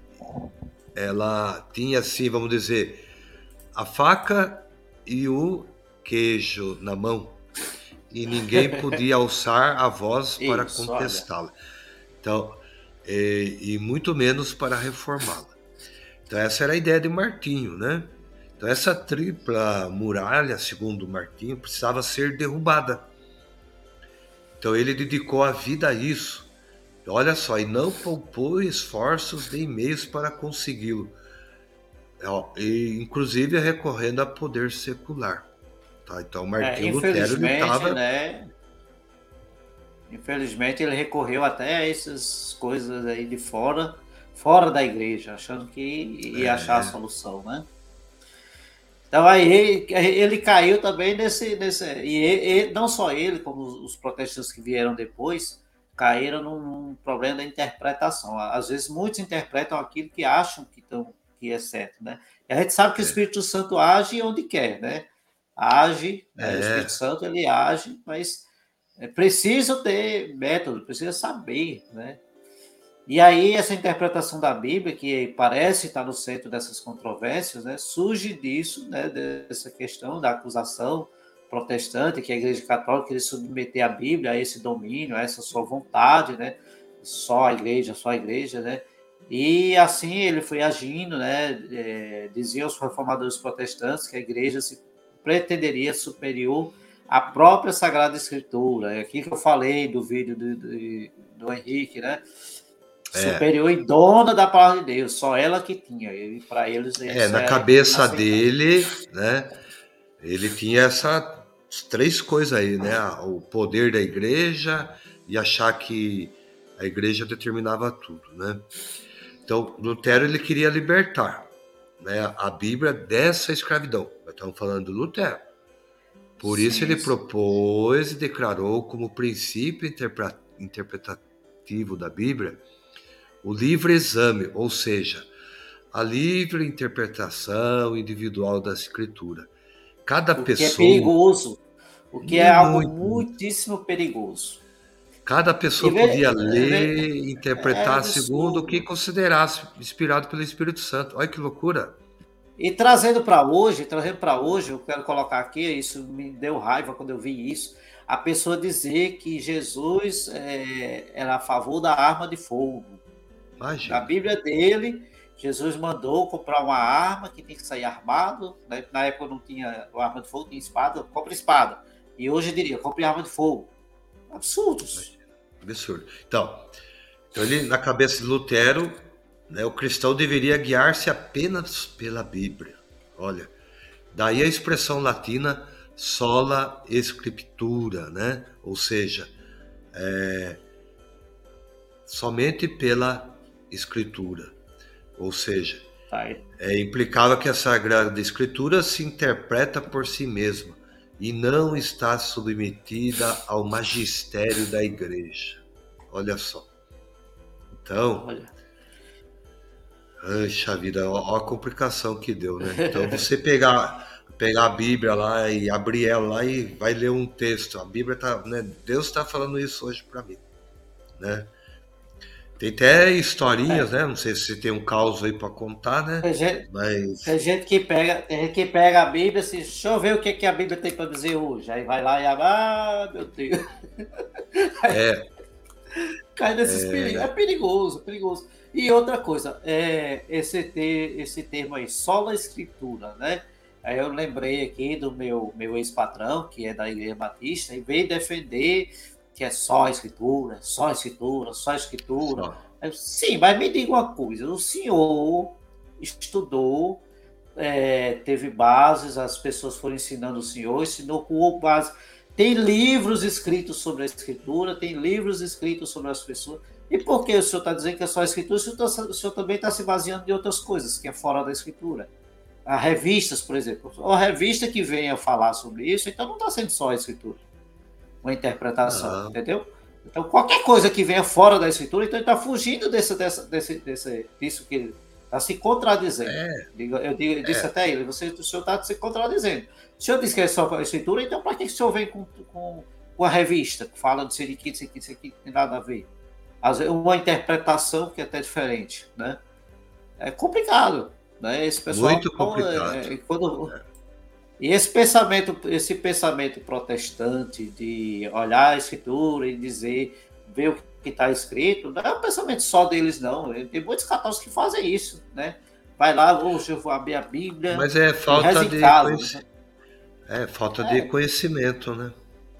ela tinha assim, vamos dizer, a faca e o queijo na mão, e ninguém podia alçar a voz para Isso, contestá-la. Então, e, e muito menos para reformá-la. Então essa era a ideia de Martinho, né? Então essa tripla muralha, segundo Martinho, precisava ser derrubada. Então ele dedicou a vida a isso. Olha só, e não poupou esforços nem meios para consegui-lo, e, inclusive recorrendo a poder secular. Tá? Então, Martinho é, Lutero ele estava... né? Infelizmente, ele recorreu até a essas coisas aí de fora, fora da igreja, achando que ia é. achar a solução, né? Então, aí ele, ele caiu também nesse... nesse e, e não só ele, como os protestantes que vieram depois, caíram num problema da interpretação. Às vezes, muitos interpretam aquilo que acham que, tão, que é certo, né? E a gente sabe que é. o Espírito Santo age onde quer, né? Age, é. né? O Espírito Santo, ele age, mas é preciso ter método, precisa saber, né? E aí, essa interpretação da Bíblia, que parece estar no centro dessas controvérsias, né? Surge disso, né? Dessa questão da acusação protestante, que é a Igreja Católica, queria submeter a Bíblia a esse domínio, a essa sua vontade, né? Só a Igreja, só a Igreja, né? E assim ele foi agindo, né? É, diziam os reformadores protestantes que a Igreja se pretenderia superior à própria Sagrada Escritura. É aqui que eu falei do vídeo do, do, do Henrique, né? Superior é. E dona da palavra de Deus, só ela que tinha. E para eles é isso na é cabeça dele, né? Ele tinha essas três coisas aí, né? O poder da igreja e achar que a igreja determinava tudo, né? Então, Lutero, ele queria libertar, né, a Bíblia dessa escravidão. Nós estamos falando do Lutero. Por sim, isso ele sim. propôs e declarou como princípio interpretativo da Bíblia o livre exame, ou seja, a livre interpretação individual da Escritura. Cada o pessoa... que é perigoso, o que é algo muito, muitíssimo perigoso. Cada pessoa vê, podia ler e interpretar é segundo o que considerasse inspirado pelo Espírito Santo. Olha que loucura! E trazendo para hoje, trazendo para hoje, eu quero colocar aqui, isso me deu raiva quando eu vi isso, a pessoa dizer que Jesus é, era a favor da arma de fogo. Imagina. Na Bíblia dele, Jesus mandou comprar uma arma que tem que sair armado. Né? Na época não tinha arma de fogo, tinha espada, compra espada. E hoje eu diria, compre arma de fogo. Absurdos. Absurdo. Então, então ele, na cabeça de Lutero, né, o cristão deveria guiar-se apenas pela Bíblia. Olha, daí a expressão latina sola scriptura, né? Ou seja, é, somente pela Escritura. Ou seja, é, implicava que a Sagrada Escritura se interpreta por si mesma e não está submetida ao magistério da igreja. Olha só. Então, Olha. Ancha vida, ó, ó a complicação que deu, né? Então, você pegar, pegar a Bíblia lá e abrir ela lá e vai ler um texto. A Bíblia tá, né? Deus está falando isso hoje para mim, né? Tem até historinhas, é. né? Não sei se tem um caos aí para contar, né? Tem gente, Mas... tem gente que pega, tem gente que pega a Bíblia assim, deixa eu ver o que, que a Bíblia tem para dizer hoje. Aí vai lá e abre, ah, meu Deus. É. Cai nesses é... perigos. É perigoso, perigoso. E outra coisa, é, esse, ter, esse termo aí, sola escritura, né? Aí eu lembrei aqui do meu, meu ex-patrão, que é da Igreja Batista, e veio defender que é só escritura, só escritura, só escritura. Só. Eu, sim, mas me diga uma coisa, o senhor estudou, é, teve bases, as pessoas foram ensinando o senhor, ensinou com base. Tem livros escritos sobre a escritura, tem livros escritos sobre as pessoas. E por que o senhor está dizendo que é só a escritura? O senhor, tá, o senhor também está se baseando em outras coisas, que é fora da escritura. Há revistas, por exemplo. Uma revista que venha falar sobre isso, então não está sendo só a escritura. Uma interpretação, ah. entendeu? Então, qualquer coisa que venha fora da escritura, então ele está fugindo desse, desse, desse, desse, disso que ele está se contradizendo. É. Eu, digo, eu disse é. até ele, você, o senhor está se contradizendo. O senhor disse que é só a escritura, então para que o senhor vem com, com, com a revista que fala de isso aqui, isso aqui, isso aqui, não tem nada a ver? Uma interpretação que é até diferente, né? É complicado, né? Esse pessoal, muito complicado. É, quando, é. E esse pensamento, esse pensamento protestante de olhar a escritura e dizer, ver o que está escrito, não é um pensamento só deles, não. Tem muitos católicos que fazem isso, né? Vai lá, hoje eu vou abrir a Bíblia. Mas é falta de casa, conhec... né? é falta é. de conhecimento, né?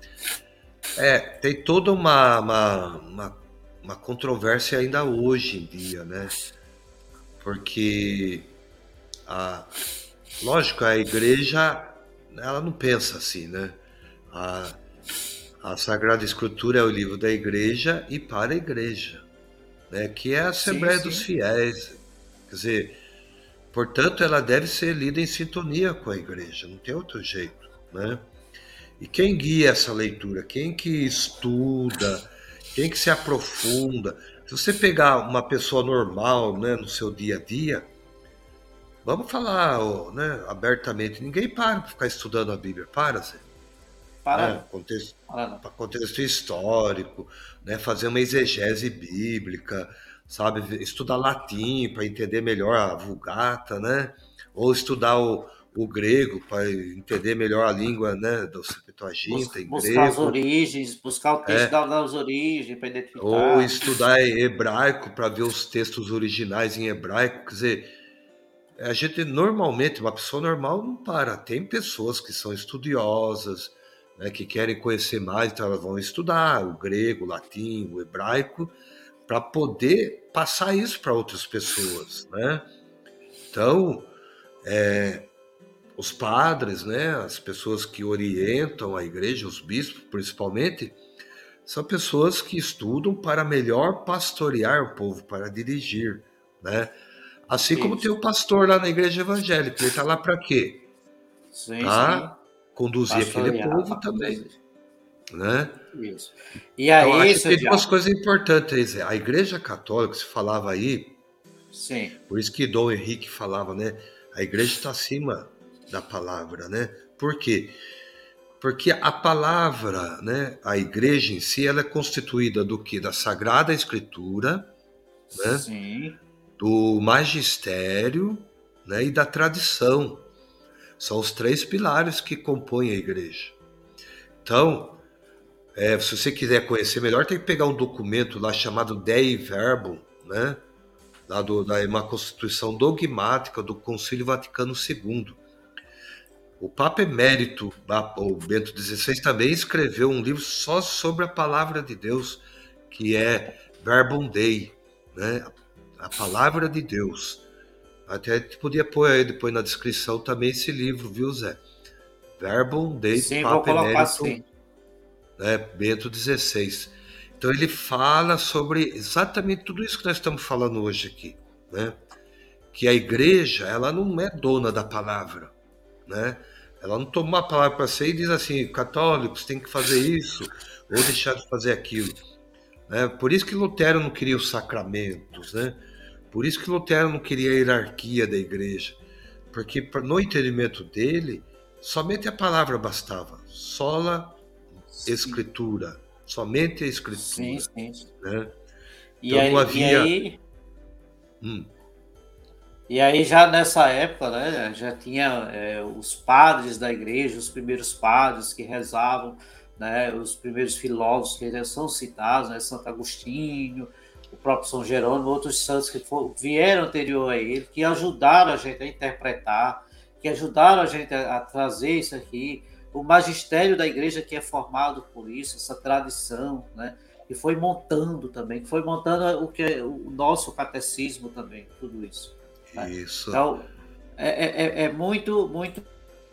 É, tem toda uma, uma, uma, uma controvérsia ainda hoje em dia, né? Porque a lógico, a igreja, ela não pensa assim, né? A, a Sagrada Escritura é o livro da igreja e para a igreja, né? Que é a Assembleia sim, sim. dos Fiéis. Quer dizer, portanto, ela deve ser lida em sintonia com a igreja, não tem outro jeito, né? E quem guia essa leitura? Quem que estuda? Quem que se aprofunda? Se você pegar uma pessoa normal, né, no seu dia a dia, vamos falar, né, abertamente, ninguém para para ficar estudando a Bíblia, para, Zé. Para. Né? Contexto, para contexto histórico, né? Fazer uma exegese bíblica, sabe? Estudar latim para entender melhor a Vulgata, né? Ou estudar o, o grego para entender melhor a língua, né, do Septuaginta em buscar as grego, origens, buscar o texto é, das origens para ou identificar. estudar hebraico para ver os textos originais em hebraico. Quer dizer, a gente normalmente, uma pessoa normal não para. Tem pessoas que são estudiosas, né, que querem conhecer mais, então elas vão estudar o grego, o latim, o hebraico, para poder passar isso para outras pessoas, né? Então, é, os padres, né, as pessoas que orientam a igreja, os bispos principalmente, são pessoas que estudam para melhor pastorear o povo, para dirigir, né? Assim como tem Isso. o pastor lá na igreja evangélica, ele está lá para quê? Sim, sim. Para conduzir aquele Pastorear, povo para também, conduzir. né? Isso. E Então, aí, acho que seu tem duas Diaco? coisas importantes. A igreja católica, se falava aí, Sim. por isso que Dom Henrique falava, né? A igreja está acima da palavra, né? Por quê? Porque a palavra, né, a igreja em si, ela é constituída do que? Da Sagrada Escritura, né, Sim. do magistério, né, e da tradição. São os três pilares que compõem a igreja. Então, é, se você quiser conhecer melhor, tem que pegar um documento lá chamado Dei Verbum, né, lá do, da uma constituição dogmática do Concílio Vaticano segundo. O Papa Emérito, o Bento dezesseis, também escreveu um livro só sobre a palavra de Deus, que é Verbum Dei, né? A palavra de Deus. Até podia pôr aí depois na descrição também esse livro, viu, Zé? Verbum Dei do Sim, vou Papa colocar Emérito, assim. né, Bento dezesseis. Então ele fala sobre exatamente tudo isso que nós estamos falando hoje aqui, né? Que a igreja, ela não é dona da palavra, né? Ela não toma uma palavra para si e diz assim, católicos têm que fazer isso ou deixar de fazer aquilo, né? Por isso que Lutero não queria os sacramentos, né? Por isso que Lutero não queria a hierarquia da igreja, porque no entendimento dele, somente a palavra bastava, sola Sim, escritura, somente a sim, escritura, sim. né? E Então não aí, e havia... aí, Hum, e aí já nessa época, né, já tinha é, os padres da igreja, os primeiros padres que rezavam, né, os primeiros filósofos que já são citados, né, Santo Agostinho, o próprio São Jerônimo, outros santos que for, vieram anterior a ele, que ajudaram a gente a interpretar, que ajudaram a gente a, a trazer isso aqui, o magistério da igreja que é formado por isso, essa tradição, né, que foi montando também, que foi montando o que é o nosso catecismo também, tudo isso. Né? isso, Então, é, é, é muito, muito,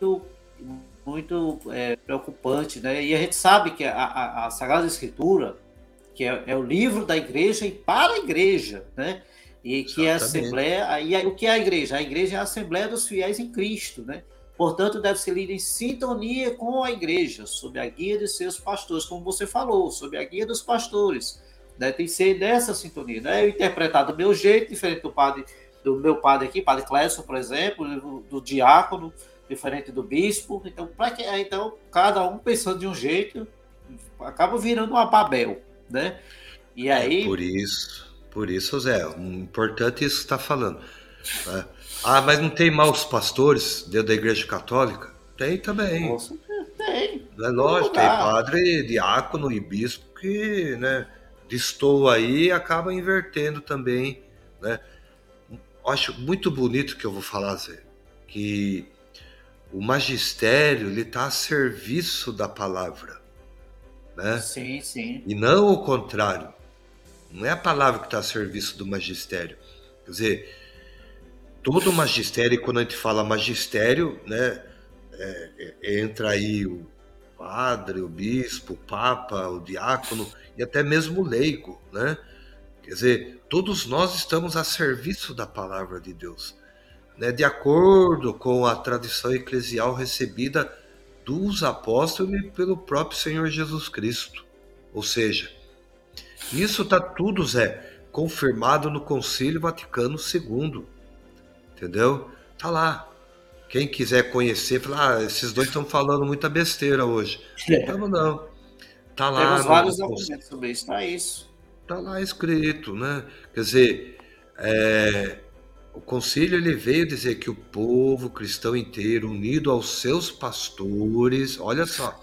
muito é, preocupante, né? E a gente sabe que a, a, a Sagrada Escritura, que é, é, o livro da igreja e para a igreja, né? E que é a exatamente. Assembleia, e o que é a igreja? A igreja é a Assembleia dos fiéis em Cristo, né? Portanto, deve ser lida em sintonia com a igreja, sob a guia de seus pastores, como você falou, sob a guia dos pastores. Né? Tem que ser dessa sintonia, né? Eu interpretar do meu jeito, diferente do padre, do meu padre aqui, padre Clécio, por exemplo, do, do diácono, diferente do bispo. Então, para que então cada um pensando de um jeito, acaba virando uma Babel, né? E É aí, por isso, por isso, Zé, o importante é isso que você está falando, né? Ah, mas não tem maus pastores dentro da igreja católica? Tem também. nossa, tem, É todo lógico, tem lugar. padre, diácono e bispo que, né, destoa aí e acaba invertendo também, né? Acho muito bonito que eu vou falar, Zé, que o magistério ele está a serviço da palavra, né? Sim, sim. E não o contrário. Não é a palavra que está a serviço do magistério. Quer dizer, todo magistério, quando a gente fala magistério, né, é, é, entra aí o padre, o bispo, o papa, o diácono e até mesmo o leigo, né? Quer dizer, todos nós estamos a serviço da palavra de Deus, né, de acordo com a tradição eclesial recebida dos apóstolos e pelo próprio Senhor Jesus Cristo. Ou seja, isso está tudo, Zé, confirmado no Concílio Vaticano segundo, entendeu? Tá lá. Quem quiser conhecer, fala, ah, esses dois estão falando muita besteira hoje. Tamo não. Tá lá Temos no, no vários documentos sobre isso, para isso. tá lá escrito, né? Quer dizer, é, O concílio ele veio dizer que o povo cristão inteiro, unido aos seus pastores, olha só,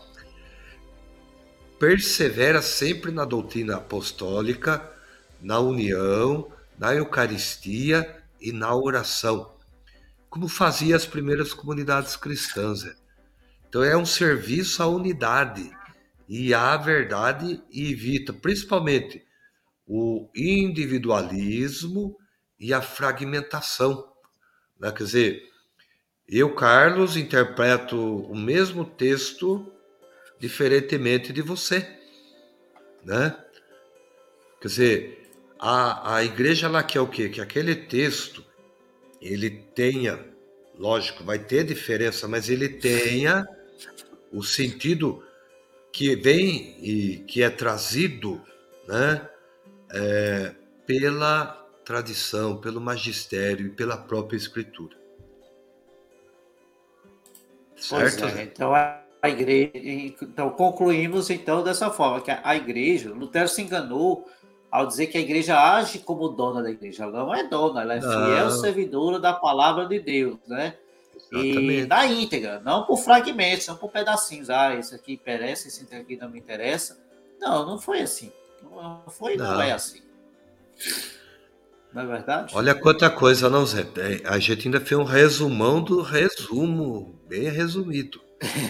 persevera sempre na doutrina apostólica, na união, na Eucaristia e na oração, como fazia as primeiras comunidades cristãs. Então é um serviço à unidade e à verdade, e evita principalmente o individualismo e a fragmentação, né? Quer dizer, eu, Carlos, interpreto o mesmo texto diferentemente de você, né? Quer dizer, a, a igreja ela quer o quê? Que aquele texto ele tenha, lógico, vai ter diferença, mas ele tenha o sentido que vem e que é trazido, né, é, pela tradição, pelo magistério e pela própria escritura. Certo? Pois é, então a igreja, então concluímos então dessa forma que a igreja, Lutero se enganou ao dizer que a igreja age como dona da igreja. Ela não é dona, ela é Não. fiel servidora da palavra de Deus, né? Exatamente. E na íntegra, não por fragmentos, não por pedacinhos. Ah, esse aqui interessa, esse aqui não me interessa. Não, não foi assim. Não foi, não, não é assim. Não é verdade? Olha quanta coisa, não, Zé. A gente ainda fez um resumão do resumo, bem resumido.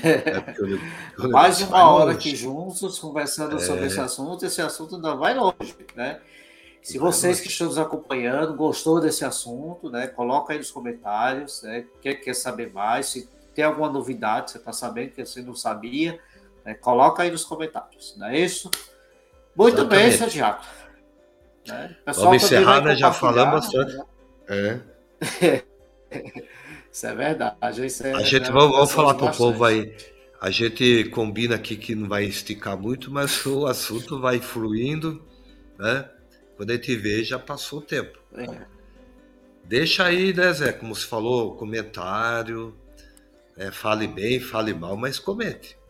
É o, mais uma hora aqui juntos, conversando é... sobre esse assunto, esse assunto ainda vai longe, né? Se vocês que estão nos acompanhando gostou desse assunto, né, coloca aí nos comentários, né, quer, quer saber mais, se tem alguma novidade, você está sabendo que você não sabia, né, coloca aí nos comentários, não é isso? Muito Exatamente. Bem, seu Diaco. Né? Vamos encerrar, né? Já falamos bastante. Né? É. Isso é verdade. Isso é, a gente, vamos, vamos falar para o povo aí. A gente combina aqui que não vai esticar muito, mas o assunto vai fluindo, né? Quando a gente vê, já passou o tempo. É. Deixa aí, né, Zé? Como você falou, comentário. É, fale bem, fale mal, mas comente.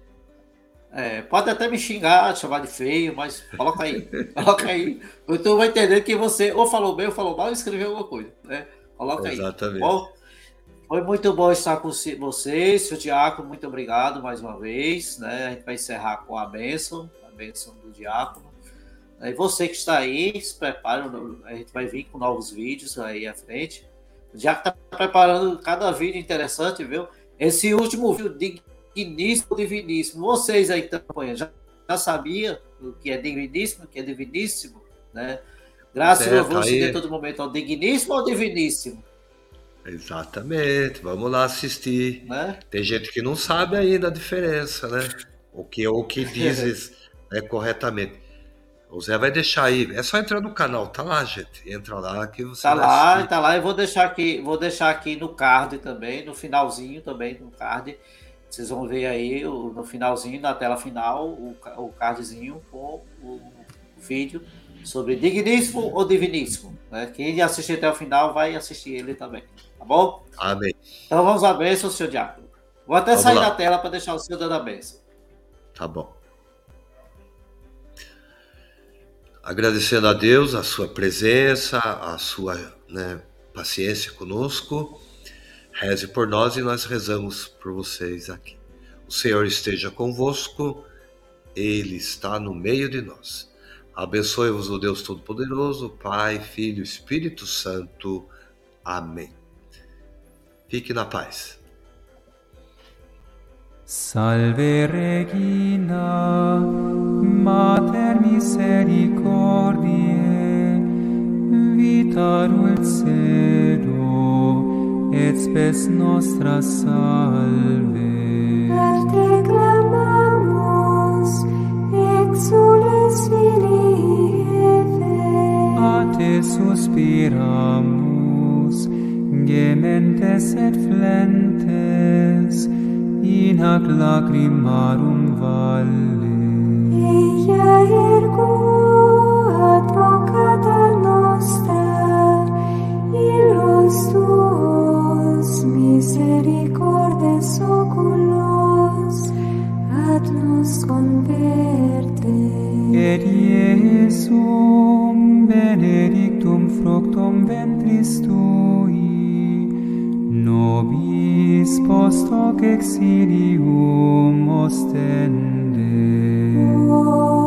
É, pode até me xingar, chamar de feio, mas coloca aí. Coloca aí. Então vai entender que você ou falou bem ou falou mal e escreveu alguma coisa. Né? Coloca aí. Exatamente. Bom, foi muito bom estar com vocês. Seu Diácono, muito obrigado mais uma vez. Né? A gente vai encerrar com a bênção, a bênção do Diácono. E você que está aí, se prepare, a gente vai vir com novos vídeos aí à frente. O Diácono está preparando cada vídeo interessante, viu? Esse último vídeo, digníssimo, diviníssimo. Vocês aí que estão acompanhando, já, já sabiam o que é digníssimo, o que é diviníssimo, né? Graças a Deus, se a todo momento ao digníssimo ou diviníssimo. Exatamente, vamos lá assistir. Né? Tem gente que não sabe ainda a diferença, né? O que, o que dizes é, corretamente. O Zé vai deixar aí, é só entrar no canal, tá lá, gente. Entra lá que você tá vai lá, assistir. Tá lá, eu vou deixar aqui, vou deixar aqui no card também, no finalzinho também, no card. Vocês vão ver aí no finalzinho, na tela final, o, o cardzinho com o, o vídeo sobre digníssimo ou diviníssimo. Né? Quem assistir até o final vai assistir ele também, tá bom? Amém. Então vamos à bênção, senhor Diácono. Vou até vamos sair lá da tela para deixar o senhor dando a bênção. Tá bom. Agradecendo a Deus a sua presença, a sua, né, paciência conosco. Reze por nós e nós rezamos por vocês aqui. O Senhor esteja convosco, Ele está no meio de nós. Abençoe-vos o Deus Todo-Poderoso, Pai, Filho e Espírito Santo. Amém. Fique na paz. Salve Regina, Mater misericordiae, vita dulcedo, et spes nostra salve. A te clamamus, exules filii Eve. A te suspiramus, gementes et flentes, in hac lacrimarum valle. Ea ergo advocata nostra, illos tuos misericordes oculos ad nos converte. Et Jesum benedictum fructum ventris tui, nobis post hoc exilium ostende.